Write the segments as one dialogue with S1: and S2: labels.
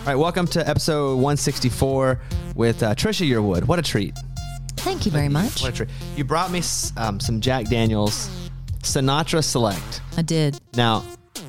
S1: right, welcome to episode 164 with Trisha Yearwood. What a treat.
S2: Thank you very much.
S1: What a treat. You brought me some Jack Daniel's Sinatra Select.
S2: I did.
S1: Now,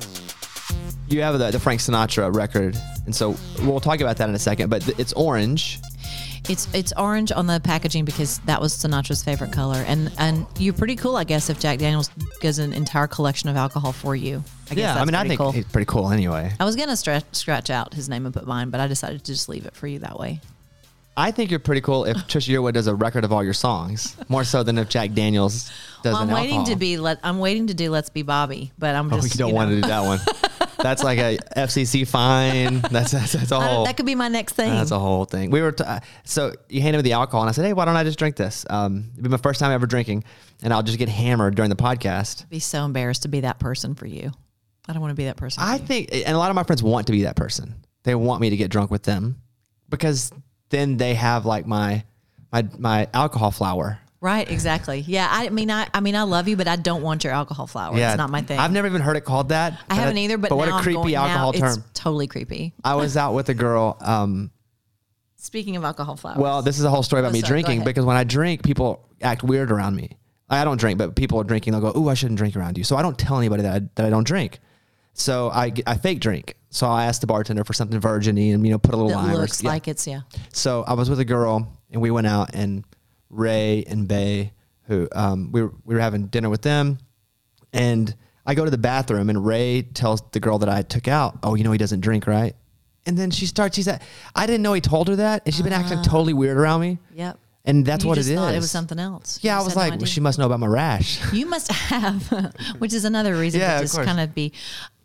S1: you have the Frank Sinatra record, and so we'll talk about that in a second, but it's orange.
S2: It's orange on the packaging because that was Sinatra's favorite color. And you're pretty cool, I guess, if Jack Daniel's gives an entire collection of alcohol for you. I think
S1: cool. He's pretty cool anyway.
S2: I was going to scratch out his name and put mine, but I decided to just leave it for you that way.
S1: I think you're pretty cool if Trisha Yearwood does a record of all your songs, more so than if Jack Daniels does an alcohol.
S2: I'm waiting to do Let's Be Bobby, but I'm just.
S1: You don't want to do that one. That's like a FCC fine. That's a whole.
S2: That could be my next thing.
S1: That's a whole thing. We were so you handed me the alcohol, and I said, "Hey, why don't I just drink this?" It'd be my first time ever drinking, and I'll just get hammered during the podcast.
S2: I'd be so embarrassed to be that person for you. I don't want to be that person.
S1: I think, and a lot of my friends want to be that person. They want me to get drunk with them because then they have like my alcohol flower.
S2: Right, exactly. Yeah, I mean, I love you, but I don't want your alcohol flower. Yeah, it's not my thing.
S1: I've never even heard it called that.
S2: I haven't either, but
S1: what
S2: now
S1: a creepy alcohol term.
S2: It's totally creepy.
S1: I was out with a girl.
S2: Speaking of alcohol flowers.
S1: Well, this is a whole story about me drinking because when I drink, people act weird around me. I don't drink, but people are drinking. They'll go, "Ooh, I shouldn't drink around you." So I don't tell anybody that I don't drink. So I fake drink. So I asked the bartender for something virgin-y and, put a little lime.
S2: Looks like it's, yeah.
S1: So I was with a girl and we went out and Ray and Bay, who we were having dinner with them, and I go to the bathroom and Ray tells the girl that I took out, "Oh, he doesn't drink, right?" And then she said, I didn't know he told her that, and she's been acting totally weird around me.
S2: Yep.
S1: And that's what it is.
S2: You just thought it was something else.
S1: Yeah, I was like, well, she must know about my rash.
S2: You must have, which is another reason to just kind of be.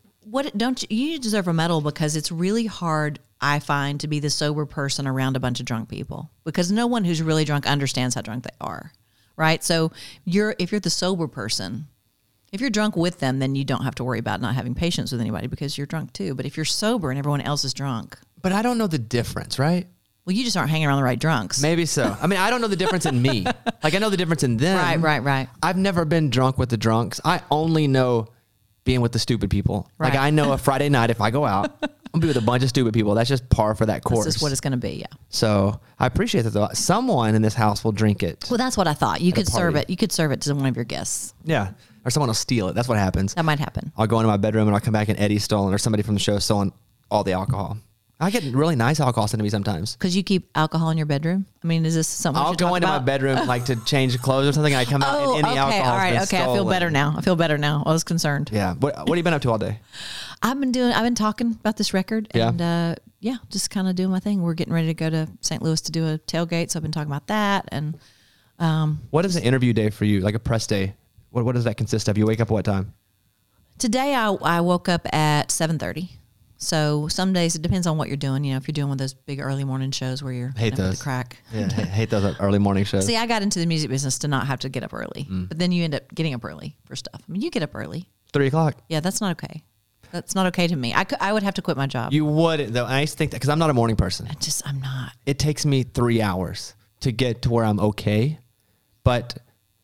S2: You deserve a medal because it's really hard, I find, to be the sober person around a bunch of drunk people because no one who's really drunk understands how drunk they are, right? So if you're the sober person, if you're drunk with them, then you don't have to worry about not having patience with anybody because you're drunk too. But if you're sober and everyone else is drunk.
S1: But I don't know the difference, right?
S2: Well, you just aren't hanging around the right drunks.
S1: Maybe so. I mean, I don't know the difference in me. Like, I know the difference in them.
S2: Right.
S1: I've never been drunk with the drunks. I only know being with the stupid people. Right. Like, I know a Friday night, if I go out, I'm going to be with a bunch of stupid people. That's just par for that course.
S2: That's just what it's going to be, yeah.
S1: So I appreciate that, though. Someone in this house will drink it.
S2: Well, that's what I thought. You could serve it. You could serve it to one of your guests.
S1: Yeah. Or someone will steal it. That's what happens.
S2: That might happen.
S1: I'll go into my bedroom and I'll come back and Eddie's stolen, or somebody from the show stolen all the alcohol. I get really nice alcohol sent to me sometimes.
S2: Because you keep alcohol in your bedroom? I mean, is this something
S1: I'll go into my bedroom like to change clothes or something. I come out and the alcohol.
S2: All right. Okay. I feel better now. I was concerned.
S1: Yeah. What have you been up to all day?
S2: I've been talking about this record and just kind of doing my thing. We're getting ready to go to St. Louis to do a tailgate. So I've been talking about that. And
S1: what is an interview day for you? Like a press day? What does that consist of? You wake up at what time?
S2: Today I woke up at 7:30. So some days it depends on what you're doing. If you're doing one of those big early morning shows where you're
S1: hate those
S2: the crack.
S1: Yeah, hate those early morning shows.
S2: See, I got into the music business to not have to get up early, but then you end up getting up early for stuff. I mean, you get up early.
S1: 3:00.
S2: Yeah, that's not okay. That's not okay to me. I would have to quit my job.
S1: You wouldn't, though. I used to think that because I'm not a morning person.
S2: I'm not.
S1: It takes me 3 hours to get to where I'm okay, but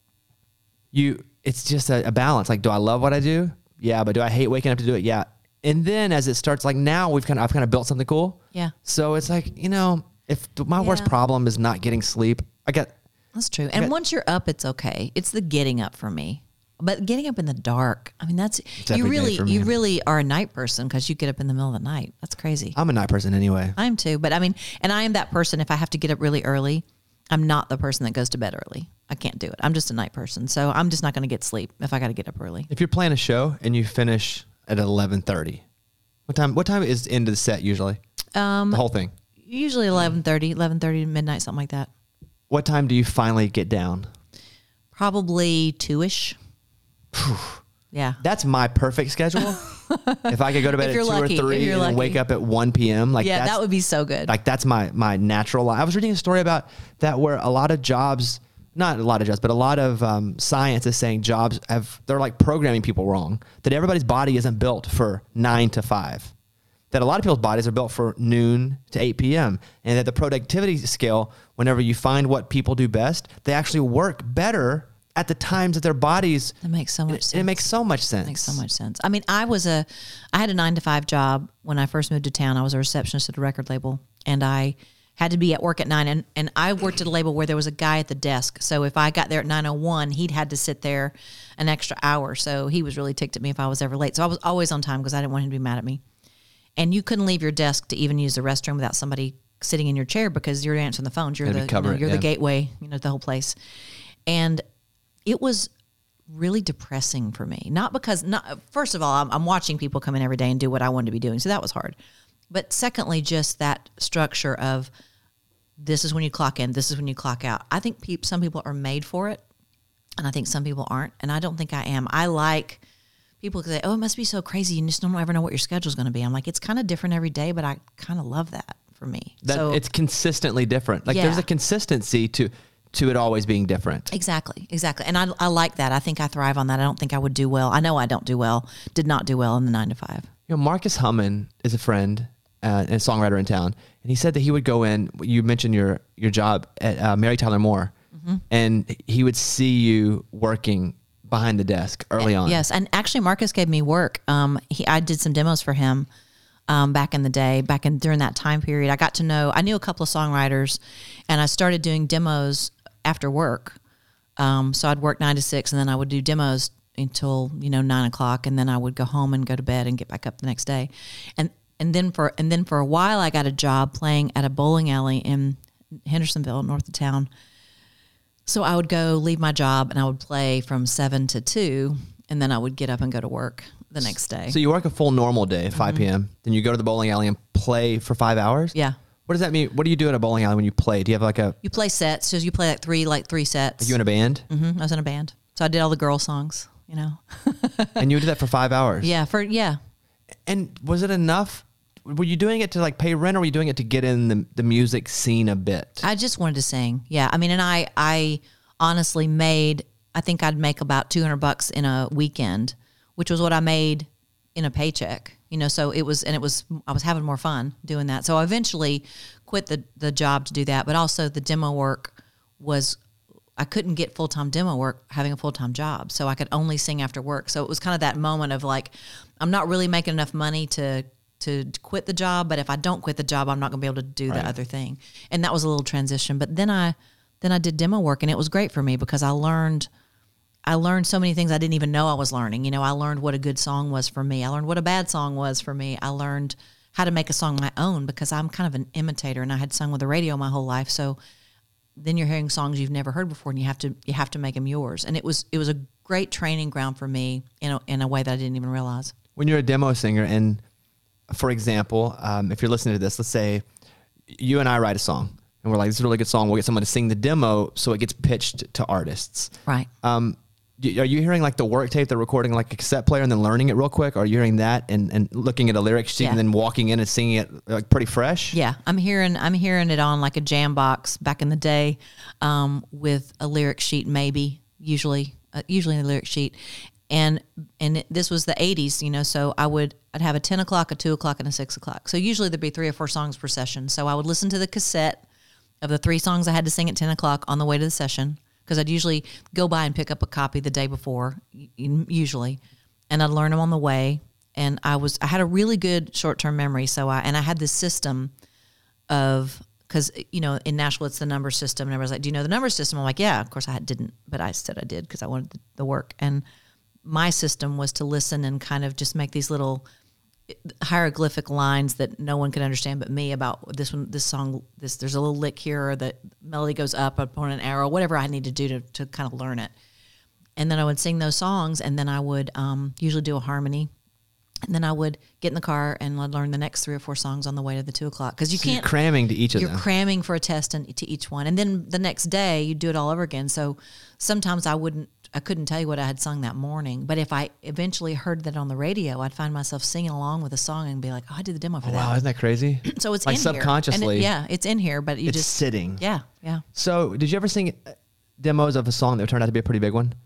S1: it's just a balance. Like, do I love what I do? Yeah, but do I hate waking up to do it? Yeah. And then as it starts, like now I've kind of built something cool.
S2: Yeah.
S1: So it's like, if my worst problem is not getting sleep,
S2: that's true. And once you're up, it's okay. It's the getting up for me. But getting up in the dark, I mean, you really are a night person because you get up in the middle of the night. That's crazy.
S1: I'm a night person anyway.
S2: I am too. But I mean, and I am that person. If I have to get up really early, I'm not the person that goes to bed early. I can't do it. I'm just a night person. So I'm just not going to get sleep if I got to get up early.
S1: If you're playing a show and you finish at 11:30, what time is the end of the set usually? The whole thing?
S2: Usually 11:30 to midnight, something like that.
S1: What time do you finally get down?
S2: Probably 2-ish. Yeah.
S1: That's my perfect schedule. If I could go to bed at 2 or 3 and wake up at 1 p.m.
S2: That would be so good.
S1: Like that's my natural life. I was reading a story about that where a lot of jobs, not a lot of jobs, but a lot of science is saying they're like programming people wrong. That everybody's body isn't built for 9 to 5. That a lot of people's bodies are built for noon to 8 p.m. And that the productivity scale, whenever you find what people do best, they actually work better at the times that their bodies.
S2: That makes so much sense.
S1: It makes so much sense.
S2: It makes so much sense. I mean, I had a 9-to-5 job when I first moved to town. I was a receptionist at a record label, and I had to be at work at 9. And I worked at a label where there was a guy at the desk. So if I got there at 9:01, he'd had to sit there an extra hour. So he was really ticked at me if I was ever late. So I was always on time because I didn't want him to be mad at me. And you couldn't leave your desk to even use the restroom without somebody sitting in your chair because you're answering the phones. You're the gateway, the whole place. And it was really depressing for me. First of all, I'm watching people come in every day and do what I wanted to be doing. So that was hard. But secondly, just that structure of this is when you clock in, this is when you clock out. I think some people are made for it, and I think some people aren't. And I don't think I am. I like people say, oh, it must be so crazy. You just don't ever know what your schedule's going to be. I'm like, it's kind of different every day, but I kind of love that for me.
S1: So it's consistently different. Like there's a consistency to it always being different.
S2: Exactly. And I like that. I think I thrive on that. I don't think I would do well. I know I don't do well, did not do well in the 9-to-5.
S1: Marcus Hummin is a friend and a songwriter in town. And he said that he would go in, you mentioned your job at Mary Tyler Moore, and he would see you working behind the desk early on.
S2: Yes. And actually Marcus gave me work. I did some demos for him back in the day, during that time period. I knew a couple of songwriters, and I started doing demos after work. So I'd work 9 to 6, and then I would do demos until 9 o'clock, and then I would go home and go to bed and get back up the next day. And then for a while, I got a job playing at a bowling alley in Hendersonville, north of town. So I would go leave my job and I would play from 7 to 2, and then I would get up and go to work the next day.
S1: So you work a full normal day at 5 p.m. Then you go to the bowling alley and play for 5 hours?
S2: Yeah.
S1: What does that mean? What do you do at a bowling alley when you play? Do you have
S2: You play sets. So you play like three sets.
S1: Are you in a band?
S2: Mm-hmm. I was in a band. So I did all the girl songs,
S1: And you did that for 5 hours?
S2: Yeah.
S1: And was it enough? Were you doing it to pay rent, or were you doing it to get in the music scene a bit?
S2: I just wanted to sing. Yeah. I mean, and I honestly I think I'd make about $200 in a weekend, which was what I made in a paycheck, so I was having more fun doing that. So I eventually quit the job to do that, but also the demo work I couldn't get full-time demo work having a full-time job. So I could only sing after work. So it was kind of that moment of I'm not really making enough money to quit the job, but if I don't quit the job, I'm not going to be able to do the other thing. And that was a little transition. But then I did demo work, and it was great for me because I learned so many things I didn't even know I was learning. I learned what a good song was for me. I learned what a bad song was for me. I learned how to make a song my own because I'm kind of an imitator, and I had sung with the radio my whole life. So then you're hearing songs you've never heard before, and you have to make them yours. And it was a great training ground for me in a way that I didn't even realize.
S1: When you're a demo singer, and for example, if you're listening to this, let's say you and I write a song, and we're like, this is a really good song. We'll get someone to sing the demo so it gets pitched to artists.
S2: Right.
S1: Are you hearing the work tape, they're recording a cassette player and then learning it real quick? Or are you hearing that and looking at a lyric sheet and then walking in and singing it pretty fresh?
S2: Yeah, I'm hearing it on a jam box back in the day, with a lyric sheet, usually in the lyric sheet. And this was the 80s, so I'd have a 10 o'clock, a 2 o'clock, and a 6 o'clock. So usually there'd be 3 or 4 songs per session. So I would listen to the cassette of the 3 songs I had to sing at 10 o'clock on the way to the session, because I'd usually go by and pick up a copy the day before, usually, and I'd learn them on the way. And I had a really good short-term memory. So I had this system because in Nashville it's the number system, and everybody's like, "Do you know the number system?" I'm like, "Yeah." Of course I didn't, but I said I did because I wanted the work. And my system was to listen and kind of just make these little hieroglyphic lines that no one could understand but me about this song. There's a little lick here, or the melody goes up upon an arrow, whatever I need to do to kind of learn it. And then I would sing those songs, and then I would usually do a harmony, and then I would get in the car and I'd learn the next 3 or 4 songs on the way to the 2 o'clock, because
S1: you're cramming to each of them.
S2: You're cramming for a test to each one, and then the next day you do it all over again. So sometimes I couldn't tell you what I had sung that morning, but if I eventually heard that on the radio, I'd find myself singing along with a song and be like, "Oh, I did the demo for that."
S1: Wow, isn't that crazy?
S2: So it's in
S1: subconsciously.
S2: Here. It's in here, but
S1: it's just sitting.
S2: Yeah.
S1: So did you ever sing demos of a song that turned out to be a pretty big one?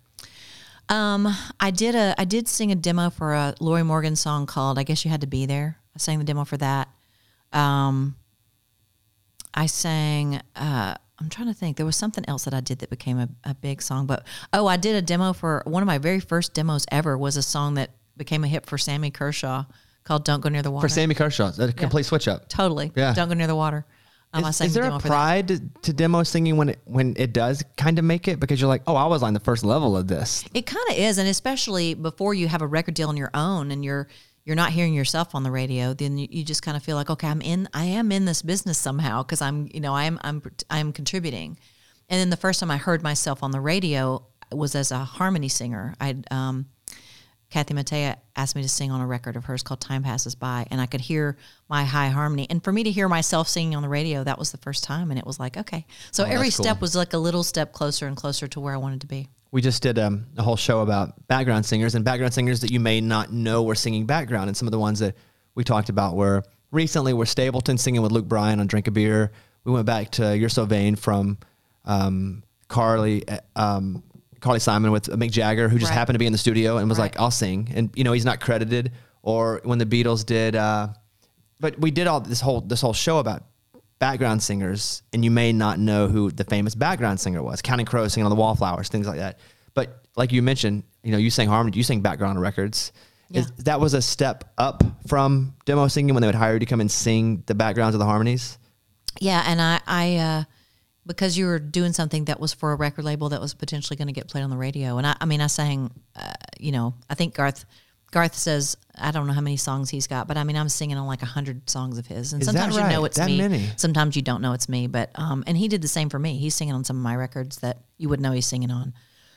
S2: I did sing a demo for a Lori Morgan song called "I Guess You Had to Be There." I sang the demo for that. I sang I'm trying to think. There was something else that I did that became a big song. But, I did a demo for one of my very first demos ever was a song that became a hit for Sammy Kershaw called Don't Go Near the Water.
S1: For Sammy Kershaw. That's a complete switch up.
S2: Totally. Yeah. Don't Go Near the Water.
S1: Is there a pride to demo singing when it does kind of make it? Because you're like, I was on the first level of this.
S2: It kind of is. And especially before you have a record deal on your own and you're not hearing yourself on the radio, then you just kind of feel like, okay, I am in this business somehow because I'm contributing. And then the first time I heard myself on the radio was as a harmony singer. Kathy Mattea asked me to sing on a record of hers called Time Passes By, and I could hear my high harmony. And for me to hear myself singing on the radio, that was the first time, and it was like, okay. So every step was like a little step closer and closer to where I wanted to be.
S1: We just did a whole show about background singers and background singers that you may not know were singing background. And some of the ones that we talked about were Stapleton singing with Luke Bryan on Drink a Beer. We went back to You're So Vain from Carly Simon with Mick Jagger, who just happened to be in the studio and was like, I'll sing. And, he's not credited. Or when the Beatles did, but we did all this whole show about background singers, and you may not know who the famous background singer was. Counting Crows singing on the Wallflowers, things like that. But like you mentioned, you sang harmony, you sang background records. Yeah. That was a step up from demo singing when they would hire you to come and sing the backgrounds of the harmonies?
S2: Yeah, and I because you were doing something that was for a record label that was potentially going to get played on the radio. And I sang, I think Garth says, I don't know how many songs he's got, but I'm singing on like 100 songs of his. And sometimes you know it's that me. Many? Sometimes you don't know it's me. But, and he did the same for me. He's singing on some of my records that you would know he's singing on.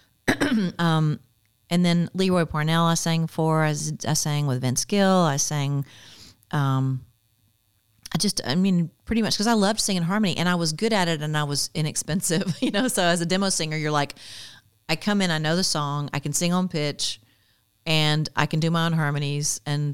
S2: And then Leroy Parnell I sang for. I sang with Vince Gill. I sang... pretty much because I loved singing harmony and I was good at it and I was inexpensive, So as a demo singer, you're like, I come in, I know the song, I can sing on pitch, and I can do my own harmonies, and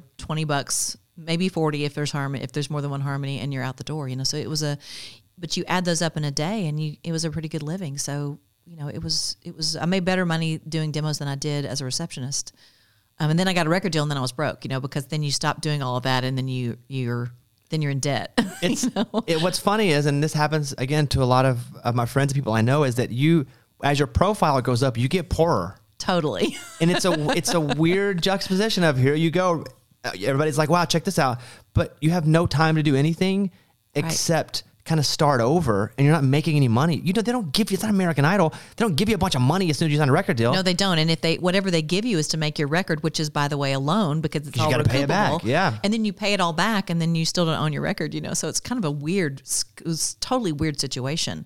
S2: $20, maybe 40 if there's more than one harmony, and you're out the door, So it was but you add those up in a day, and it was a pretty good living. So it was. I made better money doing demos than I did as a receptionist. And then I got a record deal, and then I was broke, because then you stop doing all of that, and then you're in debt.
S1: What's funny is, and this happens again to a lot of my friends and people I know, is that as your profile goes up, you get poorer.
S2: Totally.
S1: And it's a weird juxtaposition of here you go. Everybody's like, wow, check this out. But you have no time to do anything except kind of start over, and you're not making any money. They don't give you, it's not American Idol. They don't give you a bunch of money as soon as you sign a record deal.
S2: No, they don't. And if whatever they give you is to make your record, which is, by the way, a loan, because it's all recoupable. You got to pay it back. Yeah. And then you pay it all back, and then you still don't own your record, So it's kind of it was totally weird situation.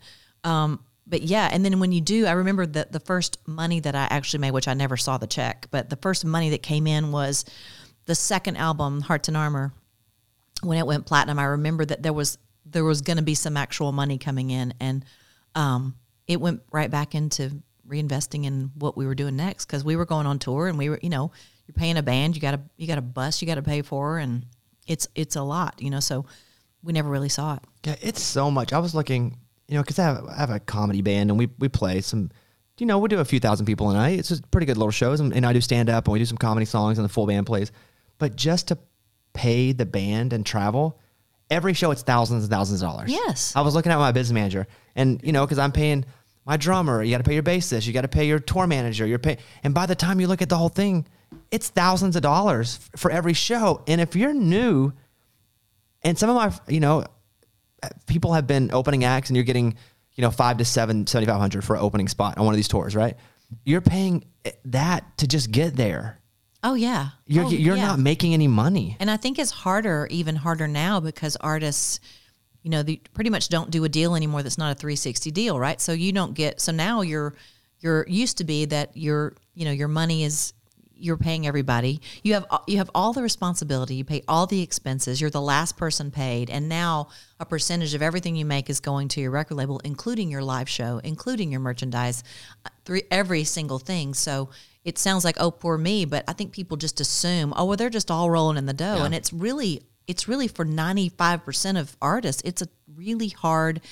S2: But yeah, and then when you do, I remember that the first money that I actually made, which I never saw the check, but the first money that came in was the second album, Hearts and Armor. When it went platinum, I remember that there was going to be some actual money coming in, and it went right back into reinvesting in what we were doing next, because we were going on tour, and we were, you're paying a band, you got a bus you got to pay for, and it's a lot, so we never really saw it.
S1: Yeah, it's so much. I was looking, because I have a comedy band, and we play some, we do a few thousand people a night. It's just pretty good little shows, and I do stand up, and we do some comedy songs, and the full band plays. But just to pay the band and travel, every show it's thousands and thousands of dollars.
S2: Yes.
S1: I was looking at my business manager, and because I'm paying my drummer, you got to pay your bassist, you got to pay your tour manager, and by the time you look at the whole thing, it's thousands of dollars for every show. And if you're new, and some of my, people have been opening acts, and you're getting, $5,000 to $7,500 for an opening spot on one of these tours, right? You're paying that to just get there.
S2: Oh yeah.
S1: You're not making any money.
S2: And I think it's even harder now, because artists, they pretty much don't do a deal anymore that's not a 360 deal, right? So you don't get, so now you're used to be that your money is, you're paying everybody. You have all the responsibility, you pay all the expenses, you're the last person paid, and now a percentage of everything you make is going to your record label, including your live show, including your merchandise, every single thing. So it sounds like, oh, poor me, but I think people just assume, oh, well, they're just all rolling in the dough. Yeah. And it's really for 95% of artists, it's a really hard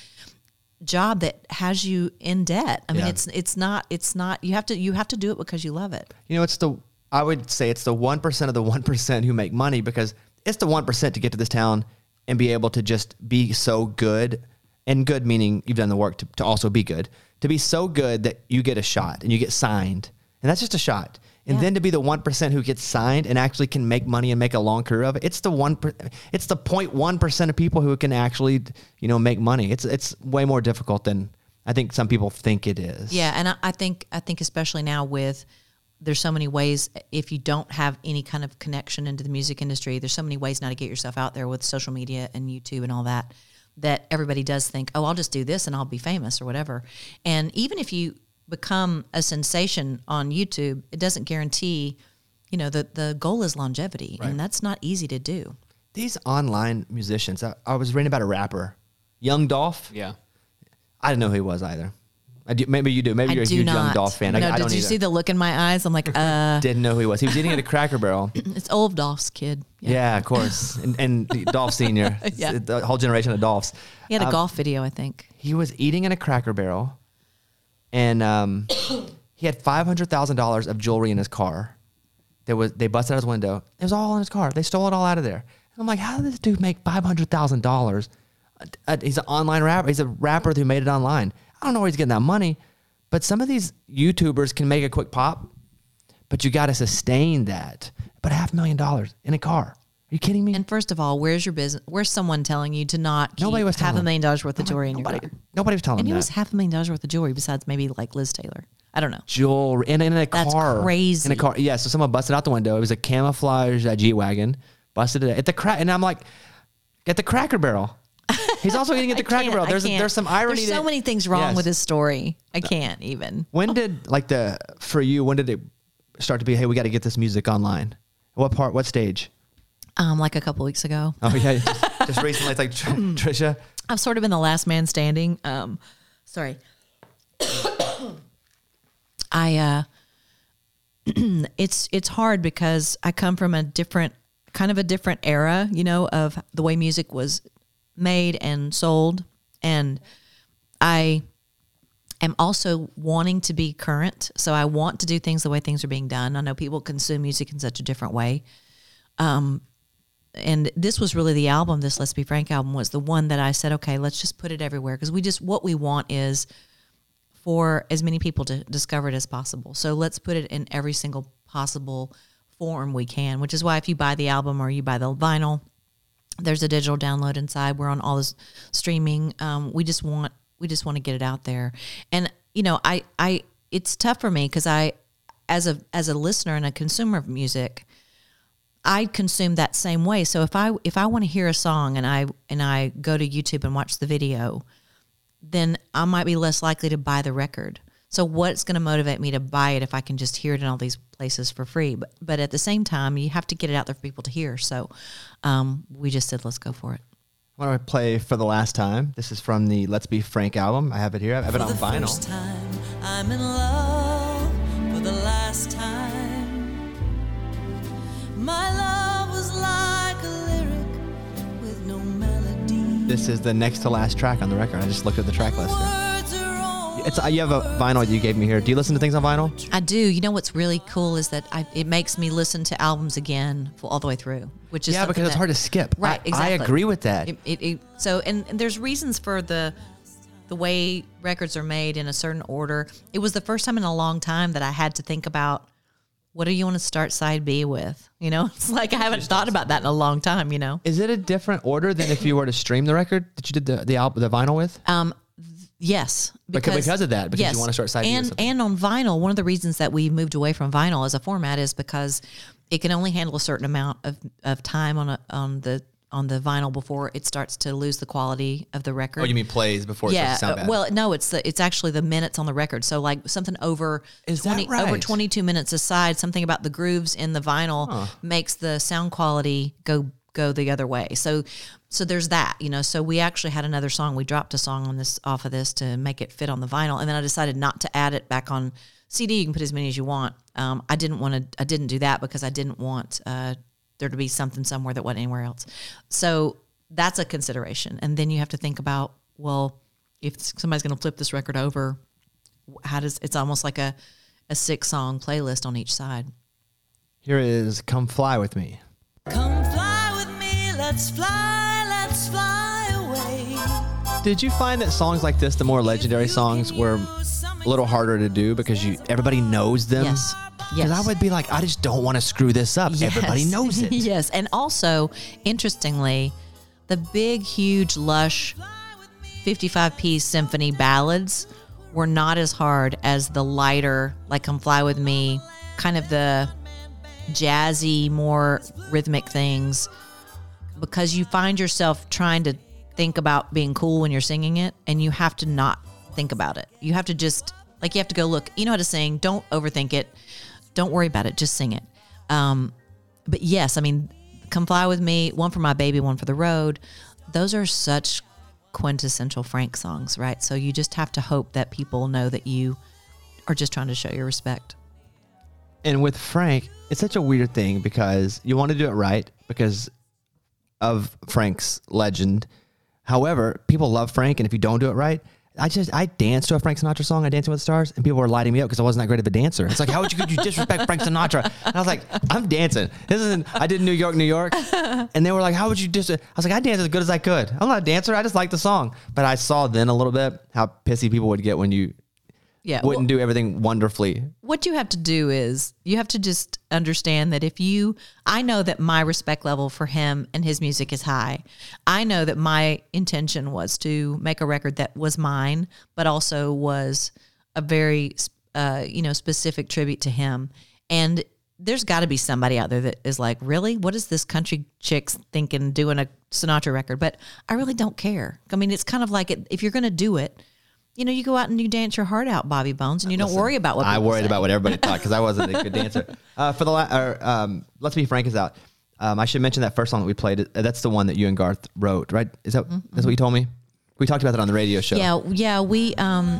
S2: job that has you in debt. I mean, it's not, you have to do it because you love it.
S1: I would say it's the 1% of the 1% who make money, because it's the 1% to get to this town and be able to just be so good and good meaning you've done the work to also be good, to be so good that you get a shot and you get signed. And that's just a shot. And then to be the 1% who gets signed and actually can make money and make a long career of it, it's the 0.1% of people who can actually, make money. It's way more difficult than I think some people think it is.
S2: Yeah, and I think especially now there's so many ways, if you don't have any kind of connection into the music industry, there's so many ways now to get yourself out there with social media and YouTube and all that everybody does think, oh, I'll just do this and I'll be famous or whatever. And even if you become a sensation on YouTube, it doesn't guarantee, the goal is longevity, right. And that's not easy to do.
S1: These online musicians, I was reading about a rapper, Young Dolph.
S3: Yeah.
S1: I didn't know who he was either. Maybe you do. Maybe you're a huge Young Dolph fan.
S2: No,
S1: I don't
S2: did you see the look in my eyes? I'm like,
S1: Didn't know who he was. He was eating at a Cracker Barrel.
S2: It's old Dolph's kid.
S1: Yeah, of course. And Dolph Sr.
S2: Yeah.
S1: The whole generation of Dolphs.
S2: He had a golf video, I think.
S1: He was eating in a Cracker Barrel, and he had $500,000 of jewelry in his car. They busted out his window. It was all in his car. They stole it all out of there. And I'm like, how did this dude make $500,000? He's an online rapper. He's a rapper who made it online. I don't know where he's getting that money, but some of these YouTubers can make a quick pop, but you got to sustain that. But $500,000 in a car. Are you kidding me?
S2: And first of all, where's your business? Where's someone telling you to not keep $500,000 worth of jewelry in your car?
S1: Nobody was telling him that.
S2: And it was $500,000 worth of jewelry besides maybe like Liz Taylor. I don't know.
S1: Jewelry in a car.
S2: That's crazy.
S1: In a car. Yeah, so someone busted out the window. It was a camouflage G-Wagon. Busted it at the and I'm like, at the Cracker Barrel. He's also eating at the Cracker Barrel. There's some irony.
S2: There's so many things wrong with his story. I can't even.
S1: When did when did it start to be, hey, we got to get this music online? What stage?
S2: Like a couple weeks ago.
S1: Oh yeah, just recently. It's like Trisha.
S2: I've sort of been the last man standing. Sorry. It's hard because I come from a different era, of the way music was made and sold. And I am also wanting to be current. So I want to do things the way things are being done. I know people consume music in such a different way. And this was really the album, this Let's Be Frank album was the one that I said, okay, let's just put it everywhere. Because what we want is for as many people to discover it as possible. So let's put it in every single possible form we can, which is why if you buy the album or you buy the vinyl, there's a digital download inside. We're on all this streaming. We just want to get it out there. And, I it's tough for me because as a listener and a consumer of music, I consume that same way. So if I want to hear a song and I go to YouTube and watch the video, then I might be less likely to buy the record. So what's going to motivate me to buy it if I can just hear it in all these places for free? But at the same time, you have to get it out there for people to hear. So we just said, let's go for it.
S1: Why don't I play for the last time? This is from the Let's Be Frank album. I have it here. I have it on vinyl.
S4: First time I'm in love for the last time. My love was like a lyric with no melody.
S1: This is the next to last track on the record. I just looked at the track list there. You have a vinyl you gave me here. Do you listen to things on vinyl?
S2: I do. You know what's really cool is that it makes me listen to albums again all the way through, which is
S1: because it's hard to skip.
S2: Right, exactly.
S1: I agree with that.
S2: So there's reasons for the way records are made in a certain order. It was the first time in a long time that I had to think about, what do you want to start side B with? It's like I haven't thought about that in a long time.
S1: Is it a different order than if you were to stream the record that you did the album, the vinyl with?
S2: Yes.
S1: Because of that, because you want to start side B with something.
S2: And on vinyl, one of the reasons that we moved away from vinyl as a format is because it can only handle a certain amount of time on the vinyl before it starts to lose the quality of the record.
S1: Oh, you mean plays before it starts to sound bad?
S2: Well, no, it's actually the minutes on the record. So like something over 22 minutes aside, something about the grooves in the vinyl makes the sound quality go the other way. So there's that, so we actually had another song. We dropped a song off of this to make it fit on the vinyl. And then I decided not to add it back on CD. You can put as many as you want. I didn't do that because I didn't want, there to be something somewhere that wasn't anywhere else. So that's a consideration. And then you have to think about, well, if somebody's going to flip this record over, it's almost like a 6-song playlist on each side.
S1: Here is Come Fly With Me.
S4: Come fly with me, let's fly away.
S1: Did you find that songs like this, the more legendary songs, were a little harder to do because everybody knows them?
S2: Yes.
S1: Because I would be like, I just don't want to screw this up.
S2: Yes.
S1: Everybody knows it.
S2: Yes. And also, interestingly, the big, huge, lush 55-piece symphony ballads were not as hard as the lighter, like Come Fly With Me, kind of the jazzy, more rhythmic things, because you find yourself trying to think about being cool when you're singing it, and you have to not think about it. You have to just, like, you have to go, look, you know how to sing. Don't overthink it. Don't worry about it. Just sing it. But yes, I mean, Come Fly With Me, One for My Baby, One for the Road. Those are such quintessential Frank songs, right? So you just have to hope that people know that you are just trying to show your respect.
S1: And with Frank, it's such a weird thing because you want to do it right because of Frank's legend. However, people love Frank, and if you don't do it right, I danced to a Frank Sinatra song, I Dancing with the Stars, and people were lighting me up because I wasn't that great of a dancer. It's like, could you disrespect Frank Sinatra? And I was like, I'm dancing. I did New York, New York. And they were like, how would you I was like, I danced as good as I could. I'm not a dancer. I just like the song. But I saw then a little bit how pissy people would get when you wouldn't do everything wonderfully.
S2: What you have to do is you have to just understand that I know that my respect level for him and his music is high. I know that my intention was to make a record that was mine, but also was a very, specific tribute to him. And there's got to be somebody out there that is like, really? What is this country chick's thinking doing a Sinatra record? But I really don't care. I mean, it's kind of like if you're going to do it, you go out and you dance your heart out, Bobby Bones, and you don't worry about what people
S1: I worried
S2: say.
S1: about what everybody thought because I wasn't a good dancer. Let's Be Frank is out. I should mention that first song that we played. That's the one that you and Garth wrote, right? Is that that's what you told me? We talked about that on the radio show.
S2: Yeah, we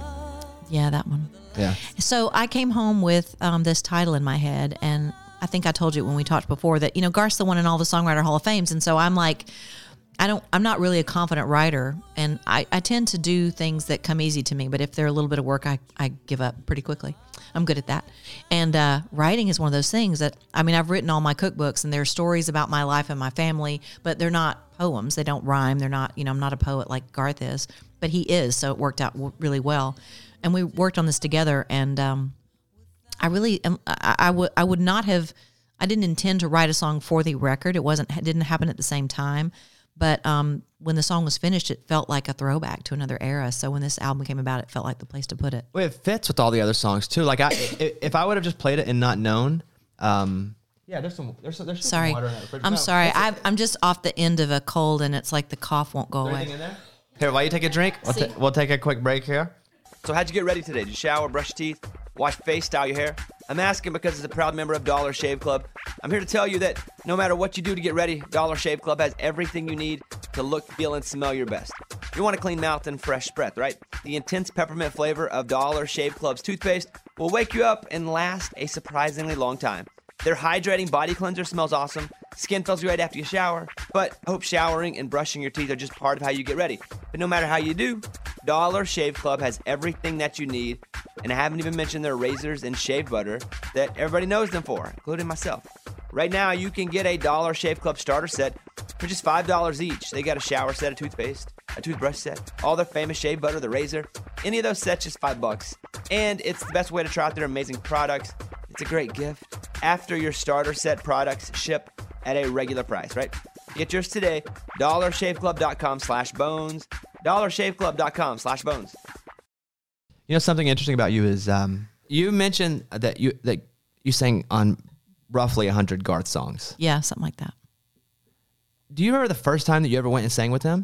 S2: that one.
S1: Yeah.
S2: So I came home with this title in my head, and I think I told you when we talked before that Garth's the one in all the Songwriter Hall of Fames, and so I'm like, I'm not really a confident writer, and I tend to do things that come easy to me, but if they're a little bit of work, I give up pretty quickly. I'm good at that. And writing is one of those things that, I've written all my cookbooks, and they're stories about my life and my family, but they're not poems. They don't rhyme. They're not, I'm not a poet like Garth is, but he is, so it worked out really well. And we worked on this together, and I really, I would not have, I didn't intend to write a song for the record. It didn't happen at the same time. But when the song was finished, it felt like a throwback to another era. So when this album came about, it felt like the place to put it.
S1: Well, it fits with all the other songs too. Like if I would have just played it and not known, there's some
S2: sorry.
S1: water in that fridge.
S2: I'm sorry. I'm just off the end of a cold, and it's like the cough won't go away.
S1: Anything in there? Here, while you take a drink, we'll take a quick break here.
S3: So how'd you get ready today? Did you shower, brush your teeth, wash your face, style your hair? I'm asking because as a proud member of Dollar Shave Club, I'm here to tell you that no matter what you do to get ready, Dollar Shave Club has everything you need to look, feel, and smell your best. You want a clean mouth and fresh breath, right? The intense peppermint flavor of Dollar Shave Club's toothpaste will wake you up and last a surprisingly long time. Their hydrating body cleanser smells awesome. Skin feels great after you shower. But I hope showering and brushing your teeth are just part of how you get ready. But no matter how you do, Dollar Shave Club has everything that you need. And I haven't even mentioned their razors and shave butter that everybody knows them for, including myself. Right now, you can get a Dollar Shave Club starter set for just $5 each. They got a shower set, a toothpaste, a toothbrush set, all their famous shave butter, the razor. Any of those sets, just $5. And it's the best way to try out their amazing products. It's a great gift. After your starter set products ship at a regular price, right? Get yours today. DollarShaveClub.com/bones. DollarShaveClub.com/bones.
S1: Something interesting about you is you mentioned that you sang on roughly 100 Garth songs.
S2: Yeah, something like that.
S1: Do you remember the first time that you ever went and sang with him?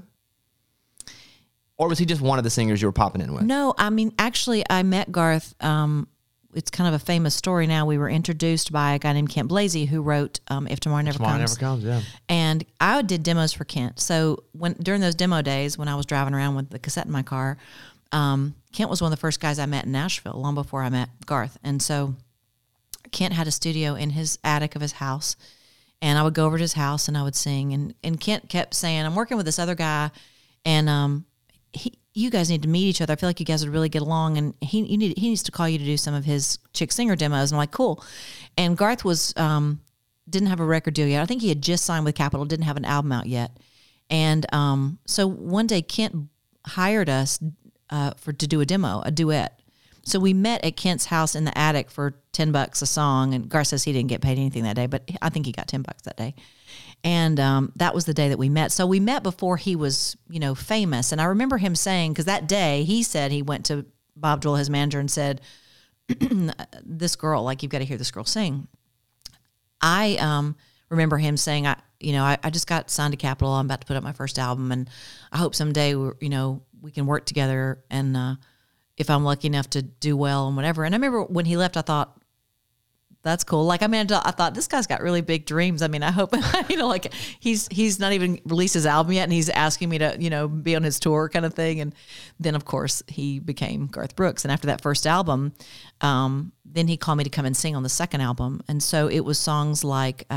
S1: Or was he just one of the singers you were popping in with?
S2: No, actually, I met Garth. It's kind of a famous story now. We were introduced by a guy named Kent Blasey who wrote If Tomorrow Never Comes.
S1: Yeah.
S2: And I did demos for Kent. So during those demo days, when I was driving around with the cassette in my car, Kent was one of the first guys I met in Nashville, long before I met Garth. And so Kent had a studio in his attic of his house, and I would go over to his house and I would sing. And Kent kept saying, I'm working with this other guy, and you guys need to meet each other. I feel like you guys would really get along, and he needs to call you to do some of his chick singer demos. And I'm like, cool. And Garth was didn't have a record deal yet. I think he had just signed with Capitol, didn't have an album out yet. And so one day Kent hired us to do a duet. So we met at Kent's house in the attic for $10 a song. And Garth says he didn't get paid anything that day, but I think he got $10 that day. And that was the day that we met. So we met before he was, famous. And I remember him saying, because that day he said he went to Bob Dole, his manager, and said, this girl, like, you've got to hear this girl sing. I remember him saying, I just got signed to Capitol. I'm about to put up my first album, and I hope someday, we can work together. And if I'm lucky enough to do well and whatever. And I remember when he left, I thought, that's cool. Like, I thought this guy's got really big dreams. I mean, I hope, like he's not even released his album yet, and he's asking me to, be on his tour kind of thing. And then, of course, he became Garth Brooks. And after that first album, then he called me to come and sing on the second album. And so it was songs like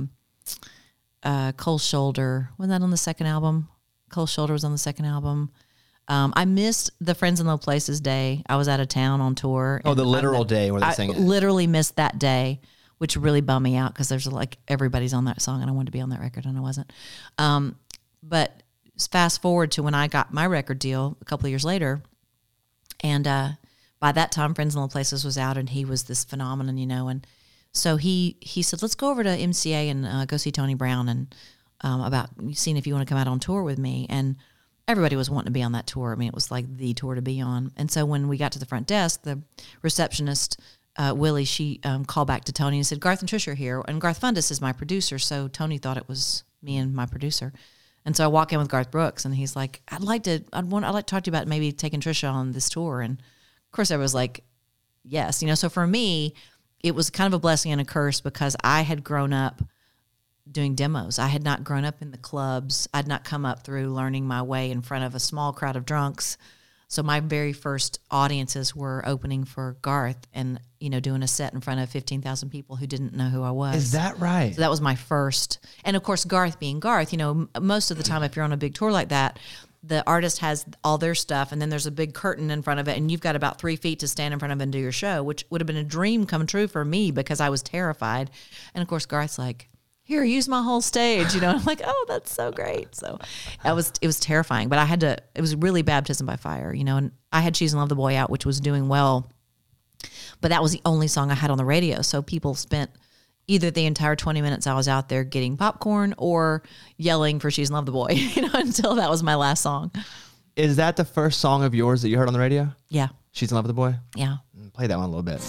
S2: Cold Shoulder. Wasn't that on the second album? Cold Shoulder was on the second album. I missed the Friends in Low Places day. I was out of town on tour.
S1: Oh, the literal day where they sang it.
S2: I literally missed that day, which really bummed me out because there's like everybody's on that song and I wanted to be on that record and I wasn't. But fast forward to when I got my record deal a couple of years later, and by that time Friends in Low Places was out and he was this phenomenon, and so he said, let's go over to MCA and go see Tony Brown and about seeing if you want to come out on tour with me. And everybody was wanting to be on that tour. I mean, it was like the tour to be on. And so when we got to the front desk, the receptionist, Willie, she called back to Tony and said, Garth and Trish are here. And Garth Fundus is my producer. So Tony thought it was me and my producer. And so I walk in with Garth Brooks and he's like, I'd like to talk to you about maybe taking Trisha on this tour. And of course I was like, yes. So for me, it was kind of a blessing and a curse because I had grown up doing demos. I had not grown up in the clubs. I'd not come up through learning my way in front of a small crowd of drunks. So my very first audiences were opening for Garth and, doing a set in front of 15,000 people who didn't know who I was.
S1: Is that right?
S2: So that was my first. And of course, Garth being Garth, most of the time if you're on a big tour like that, the artist has all their stuff and then there's a big curtain in front of it and you've got about 3 feet to stand in front of it and do your show, which would have been a dream come true for me because I was terrified. And of course, Garth's like, here, use my whole stage, I'm like, oh, that's so great. So it was terrifying, but it was really baptism by fire, and I had She's in Love the Boy out, which was doing well, but that was the only song I had on the radio. So people spent either the entire 20 minutes I was out there getting popcorn or yelling for She's in Love the Boy, until that was my last song.
S1: Is that the first song of yours that you heard on the radio?
S2: Yeah.
S1: She's in Love with the Boy?
S2: Yeah.
S1: Play that one a little bit.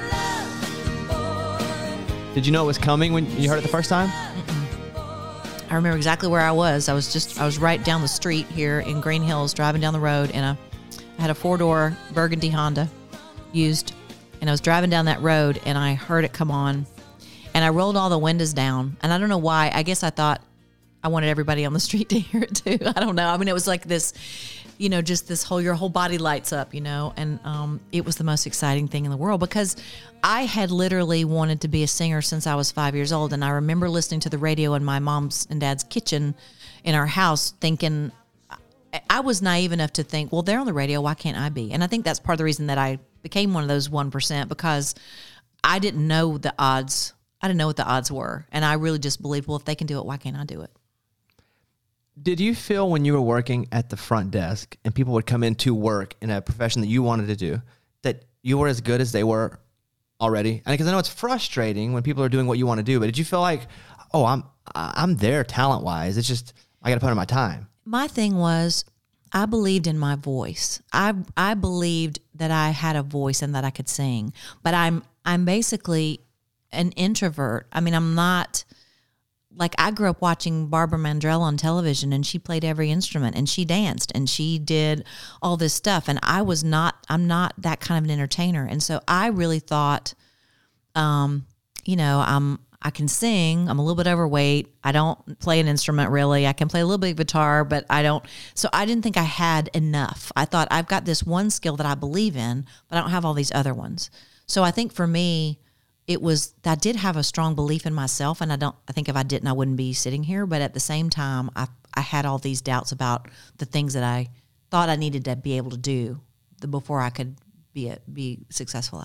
S1: Did you know it was coming when you heard it the first time?
S2: I remember exactly where I was. I was right down the street here in Green Hills, driving down the road, and I had a 4-door burgundy Honda used, and I was driving down that road, and I heard it come on, and I rolled all the windows down, and I don't know why. I guess I thought I wanted everybody on the street to hear it too. I don't know. I mean, it was like this, just this your whole body lights up, and it was the most exciting thing in the world because I had literally wanted to be a singer since I was 5 years old. And I remember listening to the radio in my mom's and dad's kitchen in our house thinking, I was naive enough to think, well, they're on the radio. Why can't I be? And I think that's part of the reason that I became one of those 1% because I didn't know the odds. I didn't know what the odds were. And I really just believed, well, if they can do it, why can't I do it?
S1: Did you feel when you were working at the front desk and people would come in to work in a profession that you wanted to do, that you were as good as they were already? And because I know it's frustrating when people are doing what you want to do, but did you feel like, oh, I'm there talent-wise. It's just I got to put in my time.
S2: My thing was I believed in my voice. I believed that I had a voice and that I could sing. But I'm basically an introvert. I mean, I'm not. Like, I grew up watching Barbara Mandrell on television, and she played every instrument, and she danced, and she did all this stuff. And I'm not that kind of an entertainer. And so I really thought, I can sing. I'm a little bit overweight. I don't play an instrument really. I can play a little bit of guitar, but I don't. So I didn't think I had enough. I thought I've got this one skill that I believe in, but I don't have all these other ones. So I think for me, I did have a strong belief in myself, and I think if I didn't, I wouldn't be sitting here. But at the same time, I had all these doubts about the things that I thought I needed to be able to do before I could be successful at it.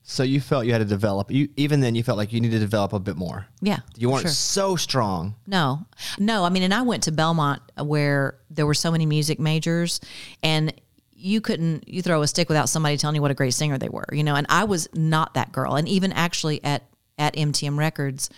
S1: So you felt you had to develop. Even then, you felt like you needed to develop a bit more.
S2: Yeah.
S1: You weren't so strong.
S2: No. I mean, and I went to Belmont where there were so many music majors, and you throw a stick without somebody telling you what a great singer they were, you know, and I was not that girl. And even actually at MTM Records,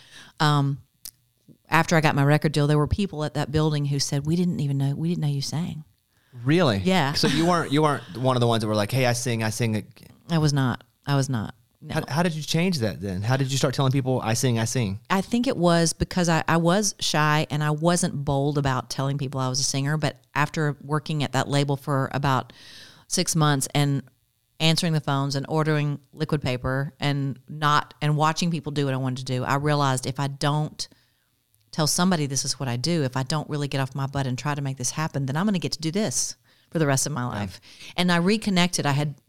S2: after I got my record deal, there were people at that building who said, we didn't know you sang.
S1: Really?
S2: Yeah.
S1: So you weren't one of the ones that were like, hey, I sing.
S2: I was not. No.
S1: How did you change that then? How did you start telling people I sing?
S2: I think it was because I was shy and I wasn't bold about telling people I was a singer. But after working at that label for about 6 months and answering the phones and ordering liquid paper and watching people do what I wanted to do, I realized if I don't tell somebody this is what I do, if I don't really get off my butt and try to make this happen, then I'm going to get to do this for the rest of my life. And I reconnected.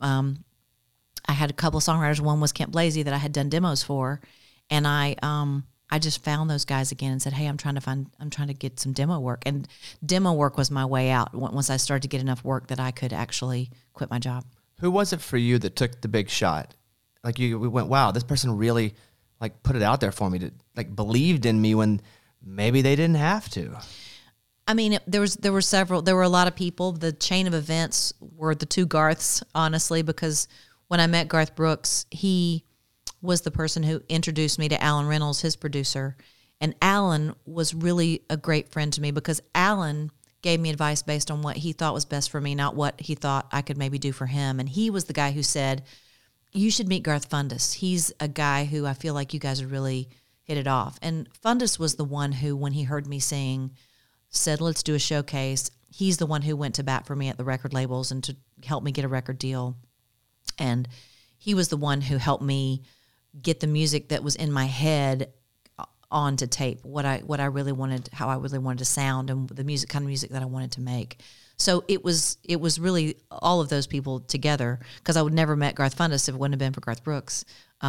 S2: I had a couple of songwriters. One was Kent Blasey that I had done demos for, and I just found those guys again and said, "Hey, I'm trying to get some demo work." And demo work was my way out. Once I started to get enough work that I could actually quit my job.
S1: Who was it for you that took the big shot? Like we went, wow, this person really like put it out there for me, to like believed in me when maybe they didn't have to.
S2: I mean, there were a lot of people. The chain of events were the two Garths, honestly, because when I met Garth Brooks, he was the person who introduced me to Alan Reynolds, his producer. And Alan was really a great friend to me because Alan gave me advice based on what he thought was best for me, not what he thought I could maybe do for him. And he was the guy who said, you should meet Garth Fundus. He's a guy who I feel like you guys would really hit it off. And Fundus was the one who, when he heard me sing, said, let's do a showcase. He's the one who went to bat for me at the record labels and to help me get a record deal. And he was the one who helped me get the music that was in my head onto tape, what I really wanted, how I really wanted to sound, and the kind of music that I wanted to make. So it was really all of those people together, because I would never met Garth Fundus if it wouldn't have been for Garth Brooks.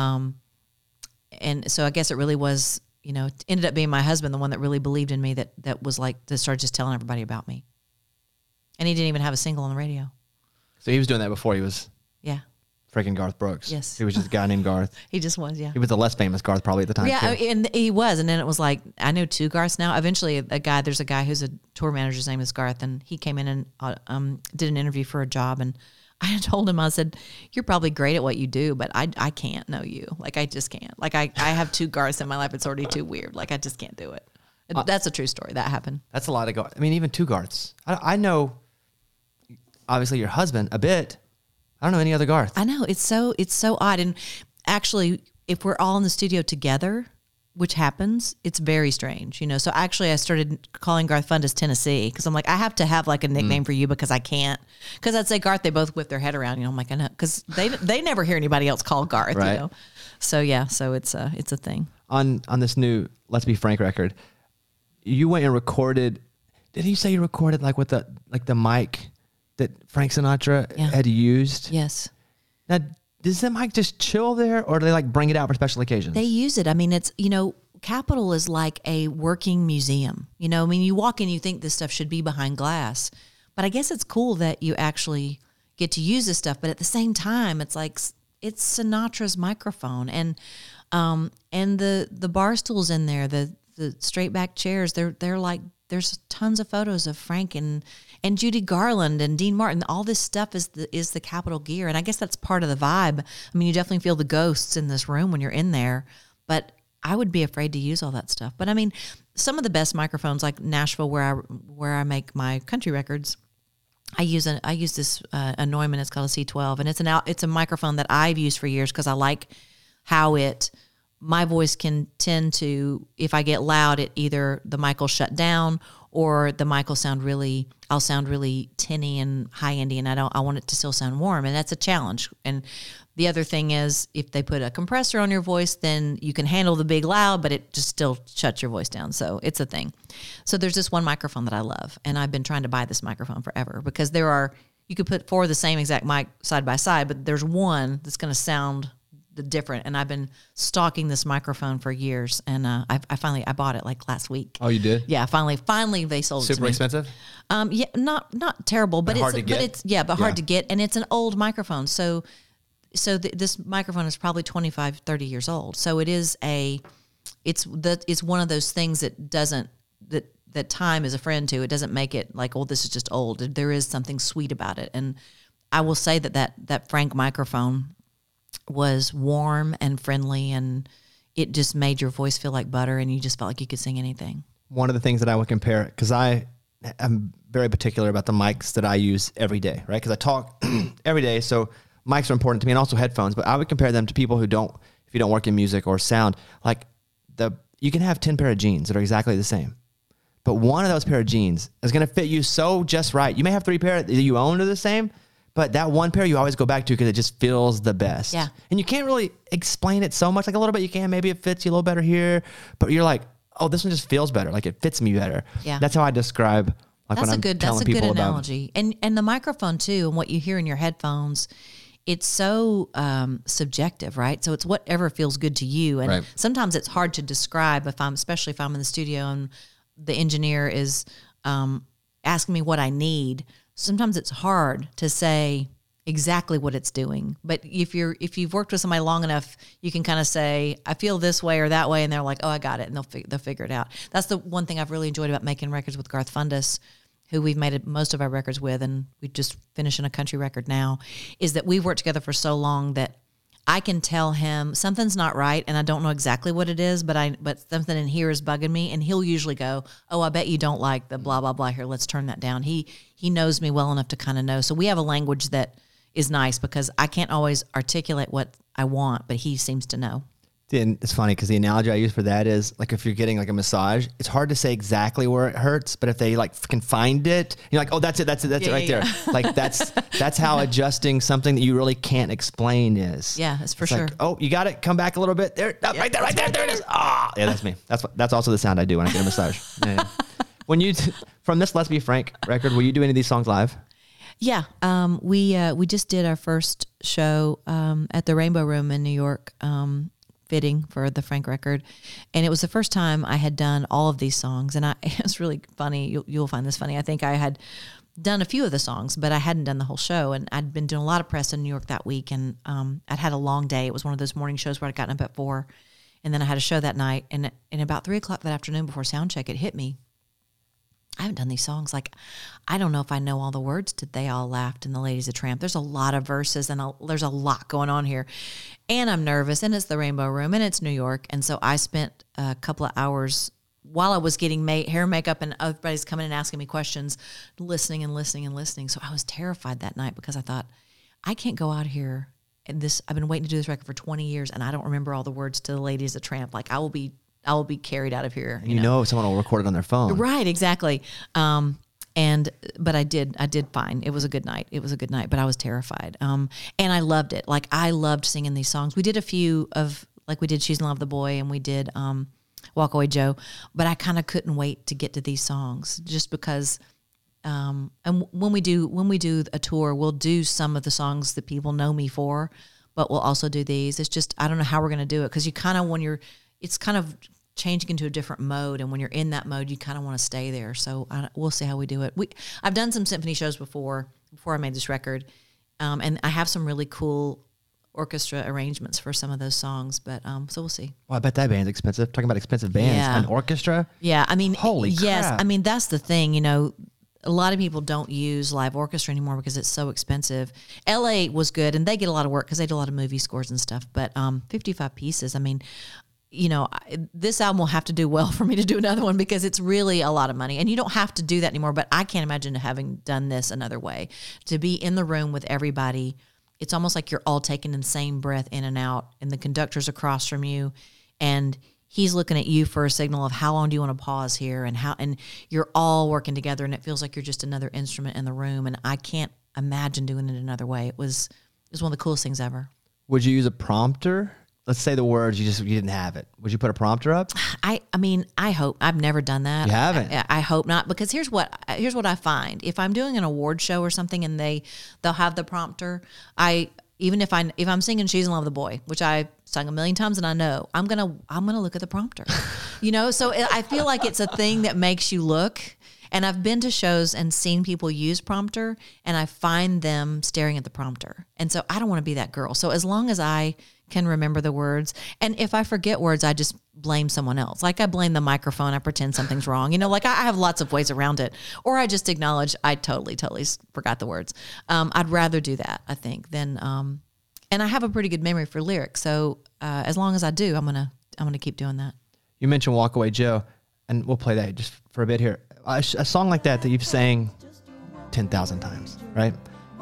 S2: And so I guess it really was, it ended up being my husband, the one that really believed in me, that was like, to start just telling everybody about me. And he didn't even have a single on the radio.
S1: So he was doing that before he was freaking Garth Brooks.
S2: Yes.
S1: He was just a guy named Garth.
S2: He just was, yeah.
S1: He was the less famous Garth probably at the time,
S2: yeah,
S1: too.
S2: And he was. And then it was like, I know two Garths now. Eventually, there's a guy who's a tour manager. His name is Garth, and he came in and did an interview for a job. And I told him, I said, you're probably great at what you do, but I can't know you. Like, I just can't. Like, I have two Garths in my life. It's already too weird. Like, I just can't do it. That's a true story. That happened.
S1: That's a lot of Garths. I mean, even two Garths. I know, obviously, your husband a bit. I don't know any other Garth.
S2: I know. It's so odd. And actually, if we're all in the studio together, which happens, it's very strange, So actually, I started calling Garth Fundus Tennessee, because I'm like, I have to have like a nickname for you, because I can't. Because I'd say Garth, they both whip their head around. I'm like, I know, because they never hear anybody else call Garth.
S1: Right.
S2: So yeah, so it's a thing.
S1: On this new Let's Be Frank record, you went and recorded. Did you say you recorded like with the mic that Frank Sinatra had used?
S2: Yes.
S1: Now, does the mic just chill there, or do they like bring it out for special occasions?
S2: They use it. I mean, it's, Capitol is like a working museum. I mean, you walk in, you think this stuff should be behind glass, but I guess it's cool that you actually get to use this stuff. But at the same time, it's like, it's Sinatra's microphone, and the bar stools in there, the straight back chairs, they're like, there's tons of photos of Frank and Judy Garland and Dean Martin. All this stuff is the Capitol gear. And I guess that's part of the vibe. I mean, you definitely feel the ghosts in this room when you're in there, but I would be afraid to use all that stuff. But I mean, some of the best microphones, like Nashville, where I make my country records, I use this a Neumann. It's called a C12, and it's a microphone that I've used for years, because I like how my voice can tend to, if I get loud, either the mic will shut down, or the mic will I'll sound really tinny and high-endy, and I want it to still sound warm, and that's a challenge. And the other thing is, if they put a compressor on your voice, then you can handle the big loud, but it just still shuts your voice down. So it's a thing. So there's this one microphone that I love, and I've been trying to buy this microphone forever, because you could put four of the same exact mic side by side, but there's one that's going to sound different. And I've been stalking this microphone for years, and I finally bought it like last week.
S1: Oh, you did?
S2: Yeah, finally they sold it to me.
S1: Super expensive?
S2: Yeah, not terrible, but
S1: hard to get.
S2: Hard to get, and it's an old microphone. So so this microphone is probably 25, 30 years old. So it's one of those things that doesn't, that time is a friend to. It doesn't make it like, oh, this is just old. There is something sweet about it. And I will say that Frank microphone was warm and friendly, and it just made your voice feel like butter, and you just felt like you could sing anything.
S1: One of the things that I would compare, because I am very particular about the mics that I use every day, right? Because I talk every day, so mics are important to me, and also headphones. But I would compare them to people who don't, if you don't work in music or sound, like you can have 10 pair of jeans that are exactly the same. But one of those pair of jeans is going to fit you so just right. You may have 3 pair that you own are the same, but that one pair you always go back to because it just feels the best.
S2: Yeah.
S1: And you can't really explain it so much. Like a little bit you can. Maybe it fits you a little better here. But you're like, oh, this one just feels better. Like it fits me better.
S2: Yeah.
S1: That's how I describe like when I'm telling people about.
S2: That's a good analogy. And the microphone too, and what you hear in your headphones, it's so subjective, right? So it's whatever feels good to you. And sometimes it's hard to describe especially if I'm in the studio and the engineer is asking me what I need. Sometimes it's hard to say exactly what it's doing. But if you've worked with somebody long enough, you can kind of say, I feel this way or that way, and they're like, oh, I got it, and they'll figure it out. That's the one thing I've really enjoyed about making records with Garth Fundus, who we've made most of our records with, and we just finishing a country record now, is that we've worked together for so long that I can tell him something's not right, and I don't know exactly what it is, but something in here is bugging me, and he'll usually go, oh, I bet you don't like the blah, blah, blah here. Let's turn that down. He knows me well enough to kind of know. So we have a language that is nice because I can't always articulate what I want, but he seems to know.
S1: And it's funny because the analogy I use for that is like if you're getting like a massage, it's hard to say exactly where it hurts, but if they like can find it, you're like, oh, that's it right there. Like that's how adjusting something that you really can't explain is.
S2: Yeah, it's for sure.
S1: Like, oh, you got it. Come back a little bit. There, right there. There it is. Ah, yeah, that's me. That's also the sound I do when I get a massage. Yeah. When you from this Let's Be Frank record, will you do any of these songs live?
S2: Yeah, we just did our first show at the Rainbow Room in New York. Fitting for the Frank record, and it was the first time I had done all of these songs, and it was really funny. You'll find this funny. I think I had done a few of the songs, but I hadn't done the whole show, and I'd been doing a lot of press in New York that week, and I'd had a long day. It was one of those morning shows where I'd gotten up at 4, and then I had a show that night, and about 3 o'clock that afternoon before sound check, it hit me. I haven't done these songs. Like, I don't know if I know all the words to They All Laughed and The Ladies of Tramp. There's a lot of verses and there's a lot going on here. And I'm nervous, and it's the Rainbow Room, and it's New York. And so I spent a couple of hours while I was getting hair and makeup and everybody's coming and asking me questions, listening. So I was terrified that night because I thought, I can't go out here. And I've been waiting to do this record for 20 years, and I don't remember all the words to The Ladies of Tramp. Like, I will be carried out of here.
S1: You know someone will record it on their phone.
S2: Right, exactly. But I did fine. It was a good night. But I was terrified. And I loved it. Like, I loved singing these songs. We did a few we did She's in Love with the Boy, and we did Walk Away Joe, but I kind of couldn't wait to get to these songs just because, and when we do a tour, we'll do some of the songs that people know me for, but we'll also do these. It's just, I don't know how we're going to do it. Cause you kind of, it's kind of changing into a different mode. And when you're in that mode, you kind of want to stay there. So we'll see how we do it. I've done some symphony shows before I made this record. And I have some really cool orchestra arrangements for some of those songs, but so we'll see.
S1: Well, I bet that band's expensive. Talking about expensive bands, an orchestra.
S2: Yeah, I mean,
S1: holy crap.
S2: Yes, I mean that's the thing. You know, a lot of people don't use live orchestra anymore because it's so expensive. LA was good, and they get a lot of work because they do a lot of movie scores and stuff. But 55 pieces. I mean, you know, this album will have to do well for me to do another one because it's really a lot of money, and you don't have to do that anymore. But I can't imagine having done this another way. To be in the room with everybody. It's almost like you're all taking the same breath in and out, and the conductor's across from you, and he's looking at you for a signal of how long do you want to pause here, and you're all working together, and it feels like you're just another instrument in the room, and I can't imagine doing it another way. It was one of the coolest things ever.
S1: Would you use a prompter? Let's say the words, you didn't have it. Would you put a prompter up?
S2: I mean, I hope. I've never done that.
S1: You haven't?
S2: I hope not, because here's what I find. If I'm doing an award show or something and they'll have the prompter, even if I'm singing She's in Love with the Boy, which I sung a million times and I know, I'm gonna look at the prompter. You know, so I feel like it's a thing that makes you look. And I've been to shows and seen people use prompter, and I find them staring at the prompter. And so I don't want to be that girl. So as long as I can remember the words, and if I forget words, I just blame someone else. Like I blame the microphone. I pretend something's wrong. You know, like I have lots of ways around it. Or I just acknowledge I totally forgot the words. I'd rather do that, I think, than and I have a pretty good memory for lyrics. So as long as I do, I'm gonna keep doing that.
S1: You mentioned Walk Away Joe, and we'll play that just for a bit here. A song like that you've sang 10,000 times, right?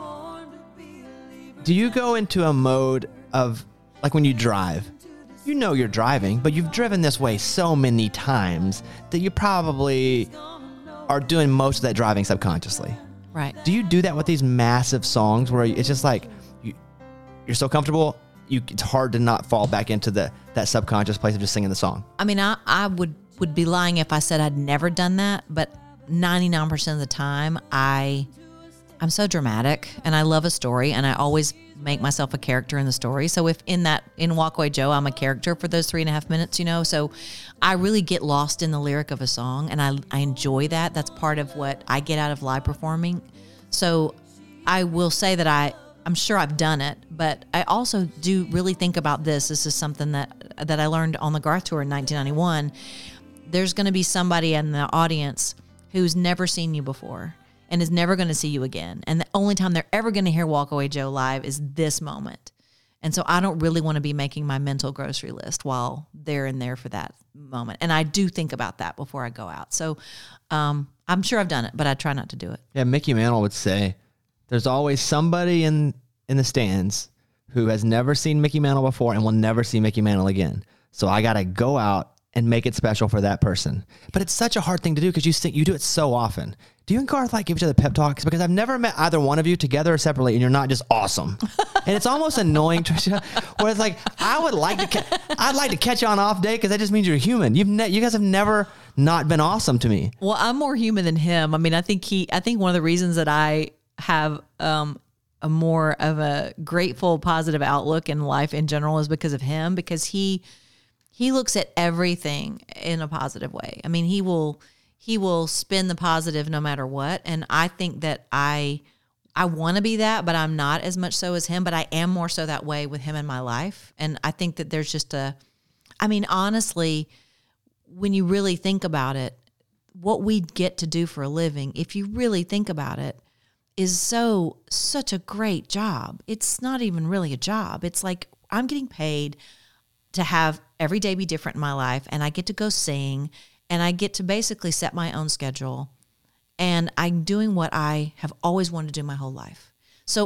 S1: Do you go into a mode of, like when you drive, you know you're driving, but you've driven this way so many times that you probably are doing most of that driving subconsciously.
S2: Right.
S1: Do you do that with these massive songs where it's just like you're so comfortable, it's hard to not fall back into that subconscious place of just singing the song?
S2: I mean, I would be lying if I said I'd never done that, but 99% of the time I'm so dramatic and I love a story and I always make myself a character in the story. So if in Walk Away Joe, I'm a character for those 3.5 minutes, you know, so I really get lost in the lyric of a song and I enjoy that. That's part of what I get out of live performing. So I will say that I'm sure I've done it, but I also do really think about this. This is something that I learned on the Garth Tour in 1991. There's going to be somebody in the audience who's never seen you before and is never going to see you again. And the only time they're ever going to hear Walk Away Joe live is this moment. And so I don't really want to be making my mental grocery list while they're in there for that moment. And I do think about that before I go out. So I'm sure I've done it, but I try not to do it.
S1: Yeah, Mickey Mantle would say there's always somebody in the stands who has never seen Mickey Mantle before and will never see Mickey Mantle again. So I got to go out and make it special for that person. But it's such a hard thing to do because you do it so often. Do you and Garth give each other pep talks? Because I've never met either one of you together or separately, and you're not just awesome. And it's almost annoying, Tricia, where it's like, I'd like to catch you on off day because that just means you're human. You guys have never not been awesome to me.
S2: Well, I'm more human than him. I mean, I think one of the reasons that I have a more of a grateful, positive outlook in life in general is because of him, because he looks at everything in a positive way. I mean, he will spin the positive no matter what. And I think that I want to be that, but I'm not as much so as him, but I am more so that way with him in my life. And I think that there's just honestly, when you really think about it, what we get to do for a living, if you really think about it, is such a great job. It's not even really a job. It's like I'm getting paid to have every day be different in my life, and I get to go sing, and I get to basically set my own schedule, and I'm doing what I have always wanted to do my whole life. So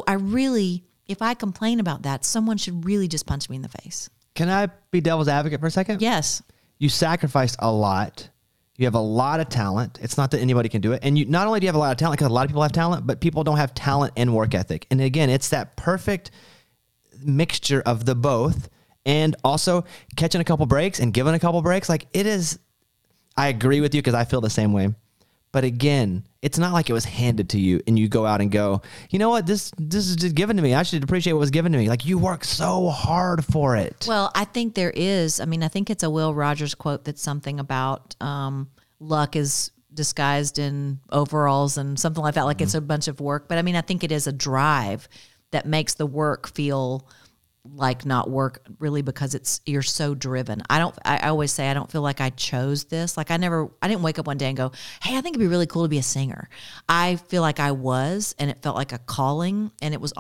S2: if I complain about that, someone should really just punch me in the face.
S1: Can I be devil's advocate for a second?
S2: Yes.
S1: You sacrificed a lot. You have a lot of talent. It's not that anybody can do it. And not only do you have a lot of talent, because a lot of people have talent, but people don't have talent and work ethic. And again, it's that perfect mixture of the both. And also catching a couple breaks and giving a couple breaks. Like it is, I agree with you because I feel the same way. But again, it's not like it was handed to you and you go out and go, you know what, this is just given to me. I should appreciate what was given to me. Like you work so hard for it.
S2: Well, I think I think it's a Will Rogers quote that's something about luck is disguised in overalls and something like that. Like it's a bunch of work. But I mean, I think it is a drive that makes the work feel like not work really, because you're so driven. I always say I don't feel like I chose this. Like I didn't wake up one day and go, hey, I think it'd be really cool to be a singer. I feel like I was, and it felt like a calling, and it was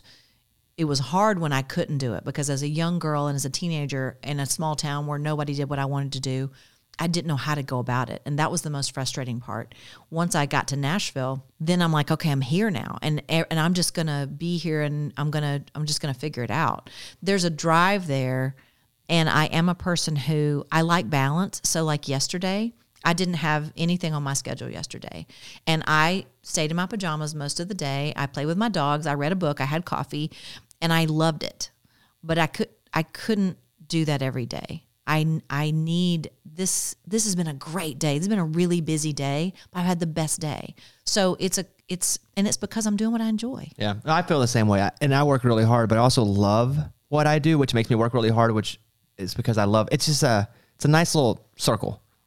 S2: hard when I couldn't do it, because as a young girl and as a teenager in a small town where nobody did what I wanted to do, I didn't know how to go about it. And that was the most frustrating part. Once I got to Nashville, then I'm like, okay, I'm here now. And I'm just going to be here, and I'm just going to figure it out. There's a drive there. And I am a person who, I like balance. So like yesterday, I didn't have anything on my schedule yesterday. And I stayed in my pajamas most of the day. I played with my dogs. I read a book. I had coffee, and I loved it. But I couldn't do that every day. I need this. This has been a great day. This has been a really busy day, but I've had the best day. So it's because I'm doing what I enjoy.
S1: Yeah, I feel the same way. I work really hard, but I also love what I do, which makes me work really hard, which is because I love. It's a nice little circle.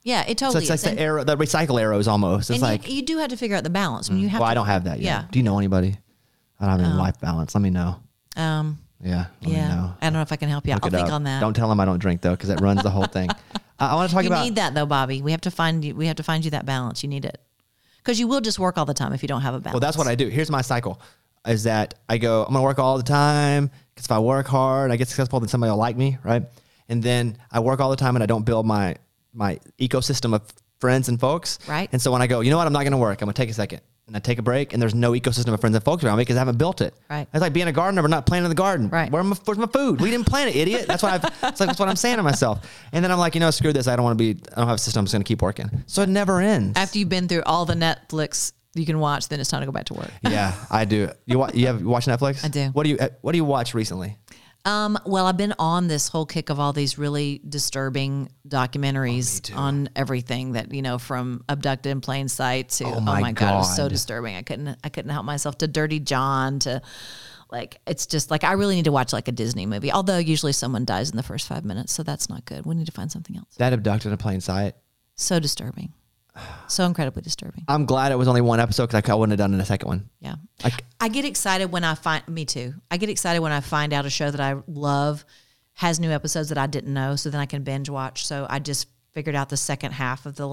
S2: Yeah, it totally
S1: So it's like the recycle arrows almost. It's like
S2: you do have to figure out the balance. I mean, you have.
S1: Well, I don't have that yet.
S2: Yeah.
S1: Do you know anybody? I don't have any life balance. Let me know. Yeah. Let me know.
S2: I don't know if I can help you out. I'll think on that.
S1: Don't tell them I don't drink though, because it runs the whole thing. I want to talk about.
S2: You need that though, Bobby. We have to find you. We have to find you that balance. You need it because you will just work all the time if you don't have a balance.
S1: Well, that's what I do. Here's my cycle: is that I go, I'm gonna work all the time because if I work hard, I get successful, then somebody will like me, right? And then I work all the time and I don't build my ecosystem of friends and folks.
S2: Right.
S1: And so when I go, you know what, I'm not going to work. I'm going to take a second. And I take a break and there's no ecosystem of friends and folks around me because I haven't built it.
S2: Right.
S1: It's like being a gardener but not planting the garden.
S2: Right.
S1: Where's my food? We didn't plant it, idiot. That's what that's what I'm saying to myself. And then I'm like, screw this. I don't have a system. I'm just going to keep working. So it never ends.
S2: After you've been through all the Netflix you can watch, then it's time to go back to work.
S1: Yeah, I do. You watch Netflix?
S2: I do.
S1: What do you watch recently?
S2: Well, I've been on this whole kick of all these really disturbing documentaries on everything that, from Abducted in Plain Sight to, oh my God, it was so disturbing. I couldn't help myself, to Dirty John, to it's just like, I really need to watch like a Disney movie. Although usually someone dies in the first 5 minutes. So that's not good. We need to find something else.
S1: That Abducted in Plain Sight.
S2: So disturbing. So incredibly disturbing.
S1: I'm glad it was only one episode because I wouldn't have done a second one.
S2: Yeah. I get excited when me too. I get excited when I find out a show that I love has new episodes that I didn't know, so then I can binge watch. So I just figured out the second half of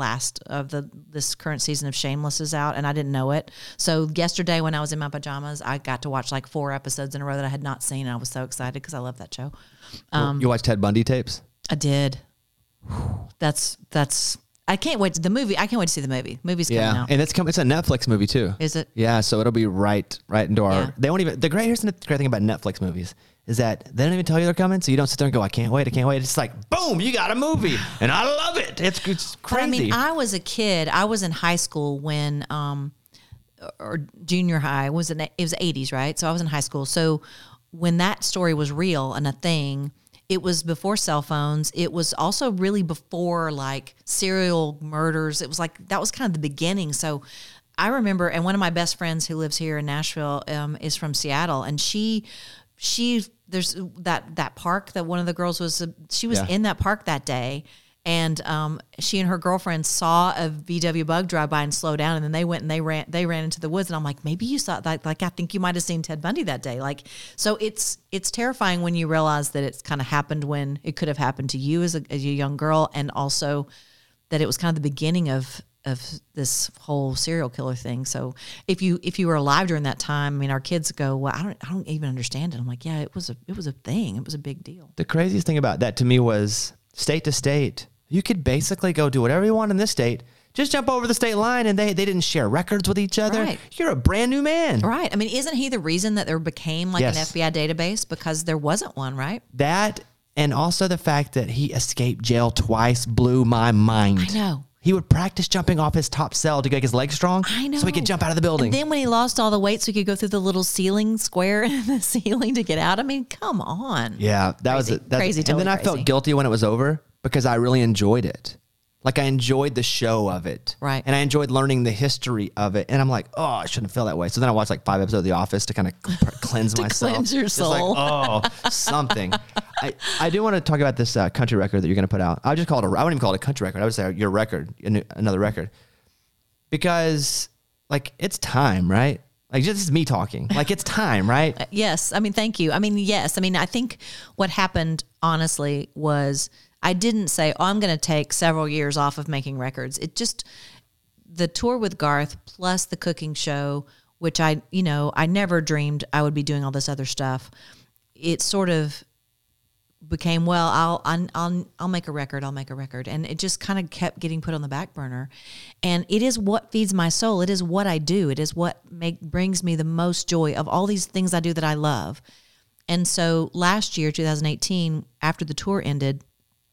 S2: this current season of Shameless is out, and I didn't know it. So yesterday when I was in my pajamas, I got to watch like 4 episodes in a row that I had not seen, and I was so excited because I love that show.
S1: You watched Ted Bundy tapes?
S2: I did. That's I can't wait to the movie. I can't wait to see the movie. Movie's coming out.
S1: And it's a Netflix movie too.
S2: Is it?
S1: Yeah, so it'll be right into our.
S2: Yeah.
S1: They won't even. Here's the great thing about Netflix movies is that they don't even tell you they're coming, so you don't sit there and go, I can't wait. It's like, boom, you got a movie, and I love it. It's crazy.
S2: But, I mean, I was a kid. I was in high school when, or junior high. It was the 80s, right? So I was in high school. So when that story was real and a thing. It was before cell phones. It was also really before like serial murders. It was like, that was kind of the beginning. So I remember, and one of my best friends who lives here in Nashville is from Seattle. And she there's that park that one of the girls was in that park that day. And she and her girlfriend saw a VW bug drive by and slow down, and then they went and they ran into the woods. And I'm like, maybe you saw that. Like, I think you might have seen Ted Bundy that day. Like, so it's terrifying when you realize that it's kind of happened when it could have happened to you as a young girl, and also that it was kind of the beginning of this whole serial killer thing. So if you were alive during that time, I mean, our kids go, well, I don't even understand it. I'm like, yeah, it was a thing. It was a big deal.
S1: The craziest thing about that to me was state to state. You could basically go do whatever you want in this state. Just jump over the state line, and they didn't share records with each other.
S2: Right.
S1: You're a brand new man.
S2: Right. I mean, isn't he the reason that there became like an FBI database? Because there wasn't one, right?
S1: That, and also the fact that he escaped jail twice blew my mind.
S2: I know.
S1: He would practice jumping off his top cell to get his legs strong.
S2: I know.
S1: So he could jump out of the building.
S2: And then when he lost all the weight, so he could go through the little ceiling square in the ceiling to get out. I mean, come on.
S1: Yeah, that was it.
S2: Crazy.
S1: And then I felt guilty when it was over because I really enjoyed it. Like, I enjoyed the show of it.
S2: Right.
S1: And I enjoyed learning the history of it. And I'm like, oh, I shouldn't feel that way. So then I watched like 5 episodes of The Office to kind of cleanse myself.
S2: Cleanse your soul.
S1: Like, oh, something. I do want to talk about this country record that you're going to put out. I would just call it I wouldn't even call it a country record. I would say your record, another record. Because, like, it's time, right? Like, this is me talking. Like, it's time, right?
S2: Yes. I mean, thank you. I mean, yes. I mean, I think what happened, honestly, was I didn't say, I'm going to take several years off of making records. It just, the tour with Garth plus the cooking show, which I never dreamed I would be doing all this other stuff. It sort of became, well, I'll make a record. I'll make a record. And it just kind of kept getting put on the back burner. And it is what feeds my soul. It is what I do. It is what brings me the most joy of all these things I do that I love. And so last year, 2018, after the tour ended,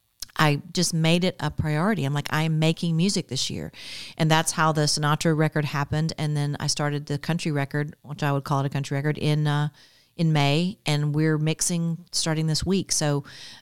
S2: I just made it a priority. I'm like, I'm making music this year. And that's how the Sinatra record happened. And then I started the country record, which I would call it a country record, in May. And we're mixing starting this week. So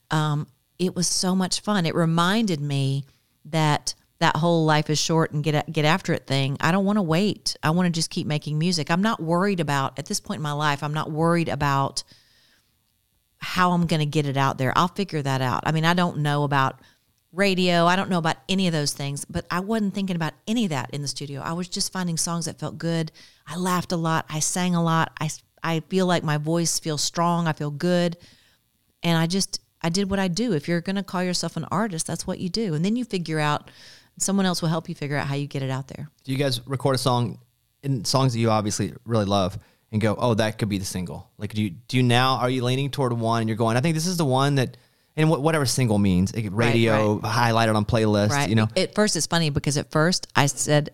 S2: it was so much fun. It reminded me that whole life is short and get after it thing. I don't want to wait. I want to just keep making music. I'm not worried about, at this point in my life, I'm not worried about how I'm going to get it out there. I'll figure that out. I mean, I don't know about radio. I don't know about any of those things, but I wasn't thinking about any of that in the studio. I was just finding songs that felt good. I laughed a lot. I sang a lot. I feel like my voice feels strong. I feel good. And I did what I do. If you're going to call yourself an artist, that's what you do. And then you figure out, someone else will help you figure out how you get it out there.
S1: Do you guys record a song in songs that you obviously really love and go, oh, that could be the single? Like, do you now, are you leaning toward one and you're going, I think this is the one that, and whatever single means, radio, highlighted on playlists,
S2: right.
S1: you know?
S2: At first, it's funny because at first I said,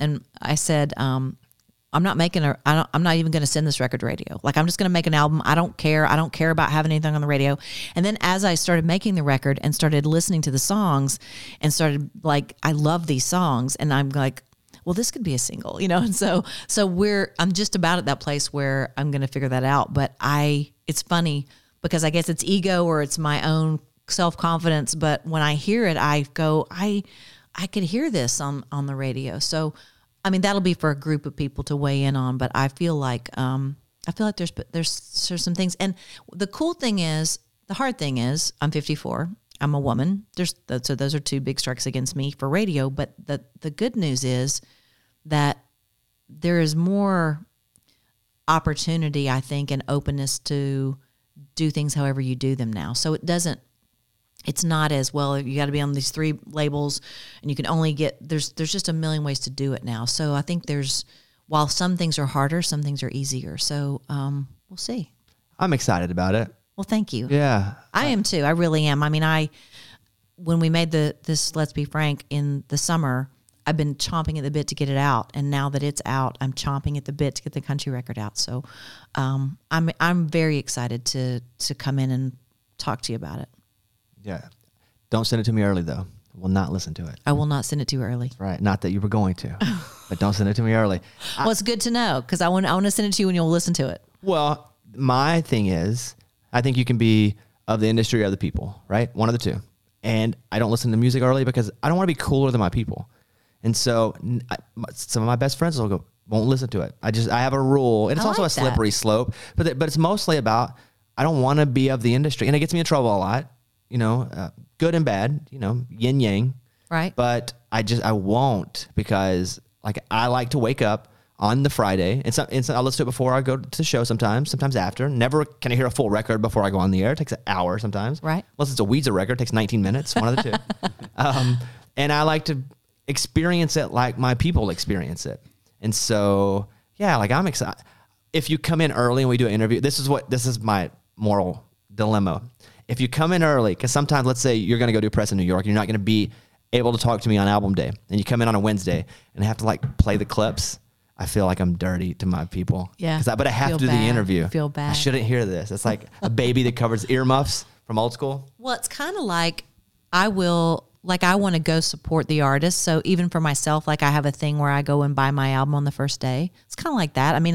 S2: I'm not even going to send this record to radio. Like, I'm just going to make an album. I don't care. I don't care about having anything on the radio. And then as I started making the record and started listening to the songs and started like, I love these songs. And I'm like, well, this could be a single, you know? And so I'm just about at that place where I'm going to figure that out. But it's funny because I guess it's ego or it's my own self-confidence. But when I hear it, I go, I could hear this on the radio. So, I mean, that'll be for a group of people to weigh in on, but I feel like there's some things. And the cool thing is, the hard thing is, I'm 54. I'm a woman. So those are two big strikes against me for radio. But the good news is that there is more opportunity, I think, and openness to do things however you do them now. So it's not as well, you got to be on these 3 labels and you can only there's just a million ways to do it now. So I think while some things are harder, some things are easier. So we'll see.
S1: I'm excited about it.
S2: Well, thank you.
S1: Yeah.
S2: I am too. I really am. I mean, when we made this Let's Be Frank in the summer, I've been chomping at the bit to get it out. And now that it's out, I'm chomping at the bit to get the country record out. So I'm very excited to come in and talk to you about it.
S1: Yeah. Don't send it to me early, though. I will not listen to it.
S2: I will not send it too early.
S1: Right. Not that you were going to, but don't send it to me early.
S2: Well, it's good to know because I want to send it to you and you'll listen to it.
S1: Well, my thing is, I think you can be of the industry or the people, right? One of the two. And I don't listen to music early because I don't want to be cooler than my people. And so some of my best friends won't listen to it. I have a rule, and it's also a slippery slope, but it's mostly about, I don't want to be of the industry, and it gets me in trouble a lot. You know, good and bad, you know, yin yang. Right. But I won't, because like I like to wake up on the Friday. I'll listen to it before I go to the show sometimes after. Never can I hear a full record before I go on the air. It takes an hour sometimes. Right. Unless it's a Weezer record, it takes 19 minutes, one of the two. And I like to experience it like my people experience it. And so, yeah, like I'm excited. If you come in early and we do an interview, this is my moral dilemma. If you come in early, because sometimes, let's say you're going to go do press in New York, and you're not going to be able to talk to me on album day, and you come in on a Wednesday and have to like play the clips, I feel like I'm dirty to my people. Yeah. But I have to do the interview.
S2: Feel bad.
S1: I shouldn't hear this. It's like a baby that covers earmuffs from Old School.
S2: Well, it's kind of like I want to go support the artist. So even for myself, like I have a thing where I go and buy my album on the first day. It's kind of like that. I mean,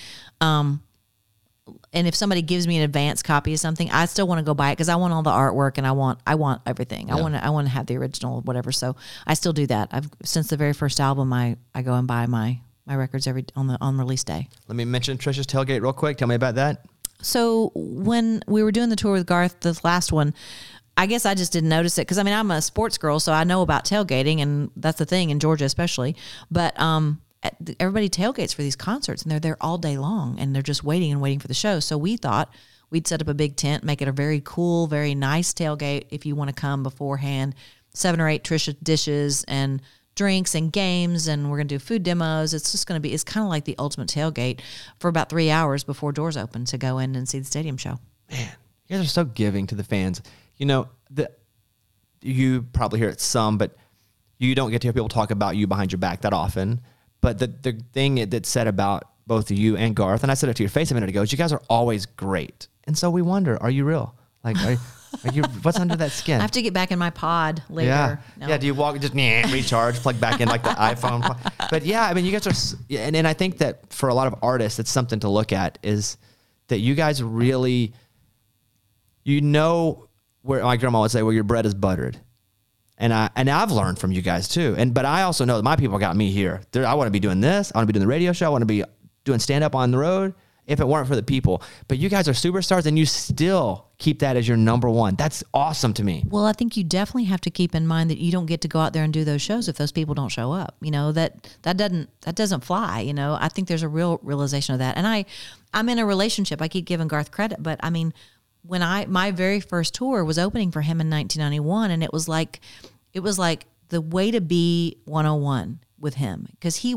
S2: and if somebody gives me an advance copy of something, I still want to go buy it because I want all the artwork and I want everything. Yeah. I want to have the original, whatever. So I still do that. Since the very first album, I go and buy my records on release day. Let
S1: me mention Trisha's Tailgate real quick. Tell me about that.
S2: So when we were doing the tour with Garth, this last one, I guess I just didn't notice it because I mean I'm a sports girl, so I know about tailgating, and that's the thing in Georgia especially. But everybody tailgates for these concerts, and they're there all day long, and they're just waiting for the show. So we thought we'd set up a big tent, make it a very cool, very nice tailgate if you want to come beforehand. 7 or 8 Trisha dishes and drinks and games, and we're going to do food demos. It's just going to be, it's kind of like the ultimate tailgate for about 3 hours before doors open to go in and see the stadium show.
S1: Man, you guys are so giving to the fans. You know, you probably hear it some, but you don't get to hear people talk about you behind your back that often. But the thing that's said about both you and Garth, and I said it to your face a minute ago, is you guys are always great. And so we wonder, are you real? Like, are you, what's under that skin?
S2: I have to get back in my pod later.
S1: Yeah. No. Yeah. Do you walk, just recharge, plug back in like the iPhone? But yeah, I mean, you guys are, and I think that for a lot of artists, it's something to look at, is that you guys really, you know, where my grandma would say, where your bread is buttered. And I've learned from you guys too. But I also know that my people got me here. I want to be doing this. I want to be doing the radio show. I want to be doing stand up on the road. if it weren't for the people. But you guys are superstars and you still keep that as your number one. That's awesome to me.
S2: Well, I think you definitely have to keep in mind that you don't get to go out there and do those shows if those people don't show up. You know, that doesn't fly. You know, I think there's a real realization of that. And I'm in a relationship. I keep giving Garth credit, but I mean, when my very first tour was opening for him in 1991, and it was like the way to be 101 with him, because he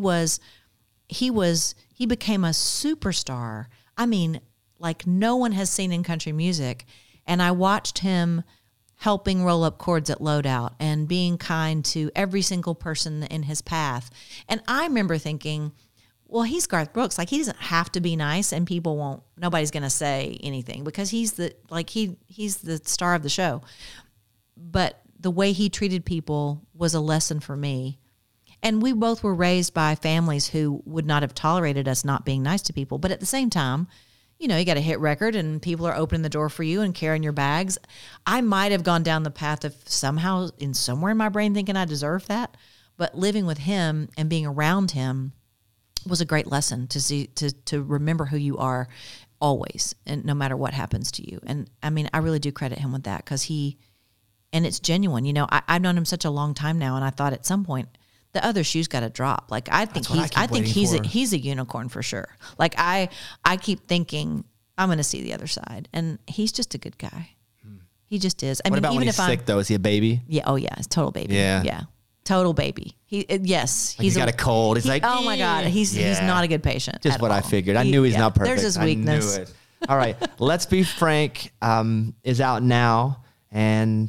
S2: became a superstar. I mean, like no one has seen in country music. And I watched him helping roll up chords at Loadout and being kind to every single person in his path. And I remember thinking, well, he's Garth Brooks. Like, he doesn't have to be nice, and nobody's going to say anything because he's the star of the show. But the way he treated people was a lesson for me. And we both were raised by families who would not have tolerated us not being nice to people. But at the same time, you know, you got a hit record and people are opening the door for you and carrying your bags. I might have gone down the path of somewhere in my brain thinking I deserved that. But living with him and being around him was a great lesson to remember who you are always, and no matter what happens to you. And I mean, I really do credit him with that, because and it's genuine. You know, I've known him such a long time now, and I thought at some point the other shoe's got to drop. Like, I think he's a unicorn for sure. Like, I keep thinking I'm going to see the other side, and he's just a good guy. He just is. I
S1: what
S2: mean,
S1: about
S2: even
S1: when he's
S2: if
S1: sick though? Is he a baby?
S2: Yeah. Oh yeah. It's total baby.
S1: Yeah.
S2: Total baby. He's
S1: got a cold. He's like,
S2: oh my God, he's not a good patient.
S1: Just what all. I figured. I knew he's not perfect.
S2: There's his weakness.
S1: I knew it. All right, Let's Be Frank is out now, and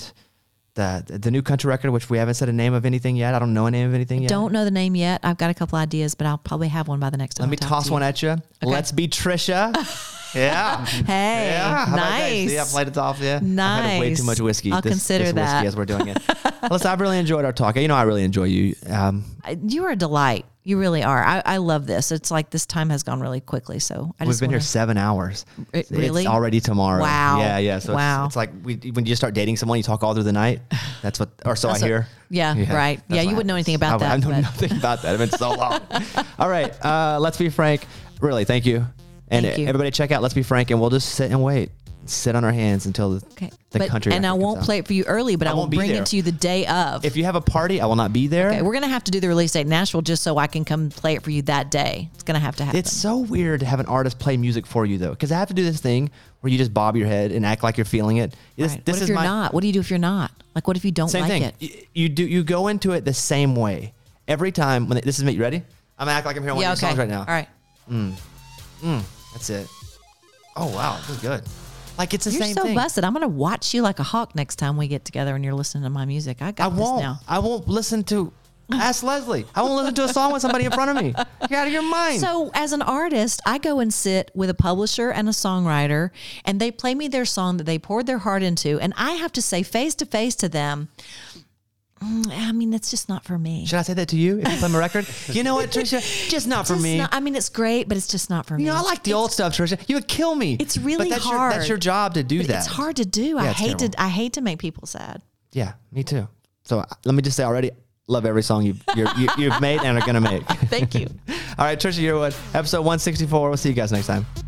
S1: the new country record, which we haven't said a name of anything yet. I don't know a name of anything yet.
S2: Don't know the name yet. I've got a couple ideas, but I'll probably have one by the next time.
S1: Let me toss one at you. Okay. Let's Be Trisha. Yeah.
S2: Hey,
S1: yeah.
S2: Nice.
S1: See, I played it off. Yeah.
S2: Nice.
S1: I had way too much whiskey.
S2: I'll consider
S1: this
S2: that.
S1: whiskey as we're doing it. Listen, I've really enjoyed our talk. You know, I really enjoy you.
S2: You are a delight. You really are. I love this. It's like this time has gone really quickly. So
S1: we've been here 7 hours.
S2: Really?
S1: It's already tomorrow.
S2: Wow.
S1: Yeah. So it's like when you start dating someone, you talk all through the night. That's what, or so I hear.
S2: Yeah. Right. Yeah. You wouldn't know anything about that.
S1: I know nothing about that. It's been so long. All right. Let's Be Frank. Really, thank you. And everybody check out Let's Be Frank, and we'll just sit and wait. Sit on our hands until the country.
S2: And I won't play it for you early, but I will bring it to you the day of.
S1: If you have a party, I will not be there.
S2: Okay, we're going to have to do the release date in Nashville just so I can come play it for you that day. It's going to happen.
S1: It's so weird to have an artist play music for you, though, because I have to do this thing where you just bob your head and act like you're feeling it.
S2: What if you're not? What do you do if you're not? Like, what if you don't like
S1: it? You go into it the same way. Every time. This is me. You ready? I'm going to act like I'm hearing one of your songs right now.
S2: All right.
S1: That's it. Oh, wow. This is good. Like, it's the same thing.
S2: You're so busted. I'm going to watch you like a hawk next time we get together and you're listening to my music. I got this now.
S1: I won't listen to... Ask Leslie. I won't listen to a song with somebody in front of me. You're out of your mind.
S2: So as an artist, I go and sit with a publisher and a songwriter, and they play me their song that they poured their heart into, and I have to say face to face to them, I mean, it's just not for me.
S1: Should I say that to you if you play my record? You know what, Trisha? Just not for me.
S2: I mean, it's great, but it's just not for me.
S1: You know, I like the old stuff, Trisha. You would kill me.
S2: It's really
S1: hard. That's your job to do that.
S2: It's hard to do.
S1: Yeah,
S2: I hate to make people sad.
S1: Yeah, me too. So let me just say already, love every song you've made and are going to make.
S2: Thank you.
S1: All right, Trisha Yearwood, episode 164. We'll see you guys next time.